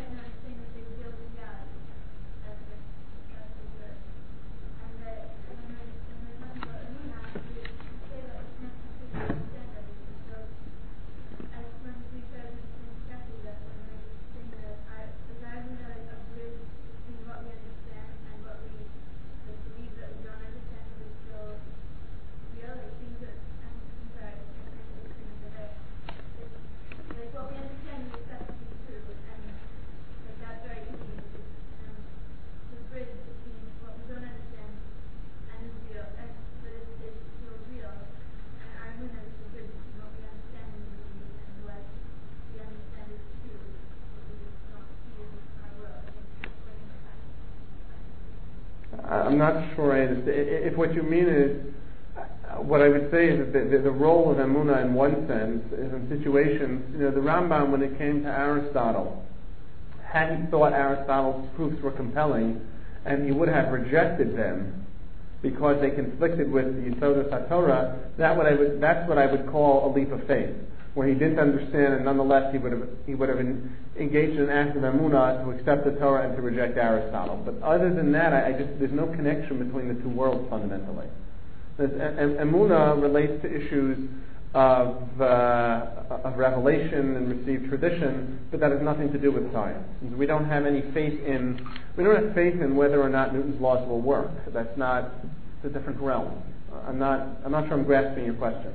I'm not sure I understand. If what you mean is, what I would say is that the role of Emunah in one sense is in situations, the Rambam, when it came to Aristotle, had he thought Aristotle's proofs were compelling, and he would have rejected them because they conflicted with the Yesodot HaTorah, that's what I would call a leap of faith, where he didn't understand, and nonetheless he would have engaged in an act of emunah to accept the Torah and to reject Aristotle. But other than that, there's no connection between the two worlds fundamentally. Emunah relates to issues of revelation and received tradition, but that has nothing to do with science. We don't have faith in whether or not Newton's laws will work. It's a different realm. I'm not sure I'm grasping your question.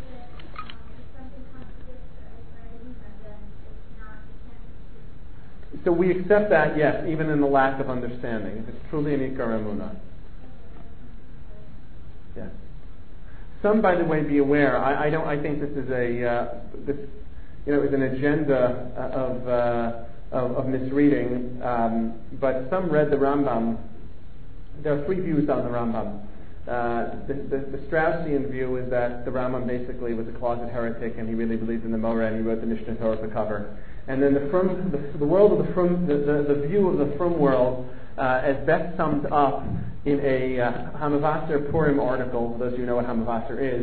So we accept that, yes, even in the lack of understanding. If it's truly an Ikar Emunah. Yes. Some, by the way, be aware. I think this is is an agenda of misreading. But some read the Rambam. There are three views on the Rambam. The Straussian view is that the Rambam basically was a closet heretic, and he really believed in the Moreh, and he wrote the Mishnah Torah for cover. And then the world of the Frum, the view of the Frum world, as best summed up in a Hamavaser Purim article, for those of you who know what Hamavaser is,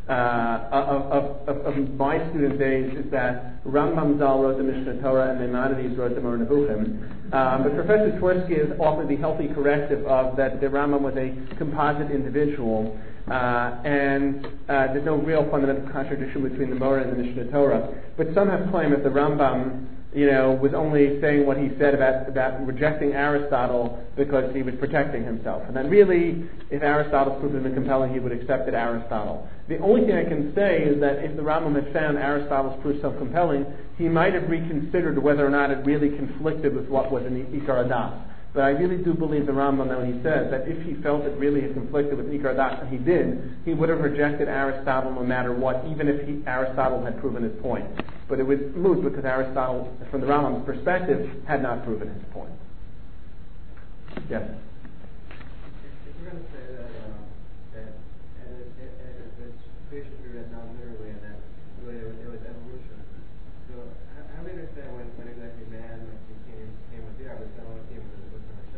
of my student days, is that Rambam Zal wrote the Mishnah Torah and Maimonides wrote the Moreh Nevuchim. But Professor Twersky has offered the healthy corrective of that the Rambam was a composite individual, and there's no real fundamental contradiction between the Moreh and the Mishnah Torah. But some have claimed that the Rambam was only saying what he said about rejecting Aristotle because he was protecting himself. And then really, if Aristotle's proof had been compelling, he would have accepted Aristotle. The only thing I can say is that if the Rambam had found Aristotle's proof so compelling, he might have reconsidered whether or not it really conflicted with what was in the Ikar Adas. But I really do believe the Rambam when he says that if he felt it really had conflicted with Ikar Adas, and he did, he would have rejected Aristotle no matter what, even if Aristotle had proven his point. But it was moot because Aristotle, from the Rambam's perspective, had not proven his point. Yes? If we're going to say that it's creation we read not literally, and that really it was evolution, so how do we understand when exactly man came with the Aristotle and came with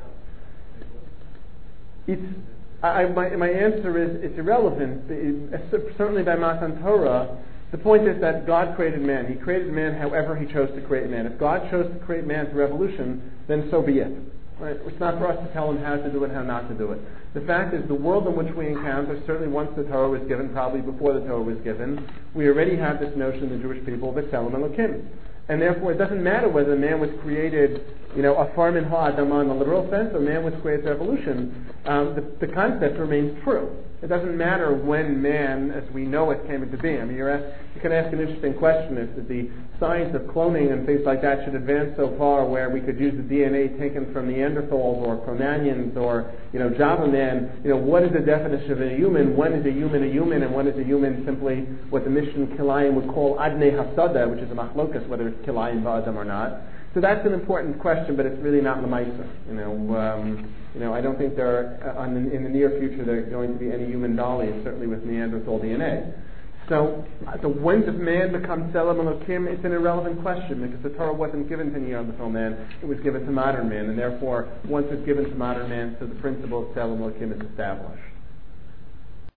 Hashem? My answer is it's irrelevant. Certainly by Matan Torah, the point is that God created man. He created man however he chose to create man. If God chose to create man through evolution, then so be it. Right? It's not for us to tell him how to do it, how not to do it. The fact is, the world in which we encounter, certainly once the Torah was given, probably before the Torah was given, we already have this notion, the Jewish people, of Tzelem Elokim. And therefore, it doesn't matter whether man was created, a farm in ha'adamah in the literal sense, or man was created through evolution. The concept remains true. It doesn't matter when man, as we know it, came into being. I mean, you can ask an interesting question if the science of cloning and things like that should advance so far where we could use the DNA taken from Neanderthals or Cro-Magnons or Java man. What is the definition of a human? When is a human, and when is a human simply what the Mishnah Kilayim would call Adnei Hasada, which is a machlokas, whether it's Kilayim V'Adam or not. So that's an important question, but it's really not Lamaisa. I don't think in the near future there are going to be any human dollies, certainly with Neanderthal DNA. So when does man become Tzelem Elokim? It's an irrelevant question because the Torah wasn't given to Neanderthal man; it was given to modern man, and therefore, once it's given to modern man, so the principle of Tzelem Elokim is established.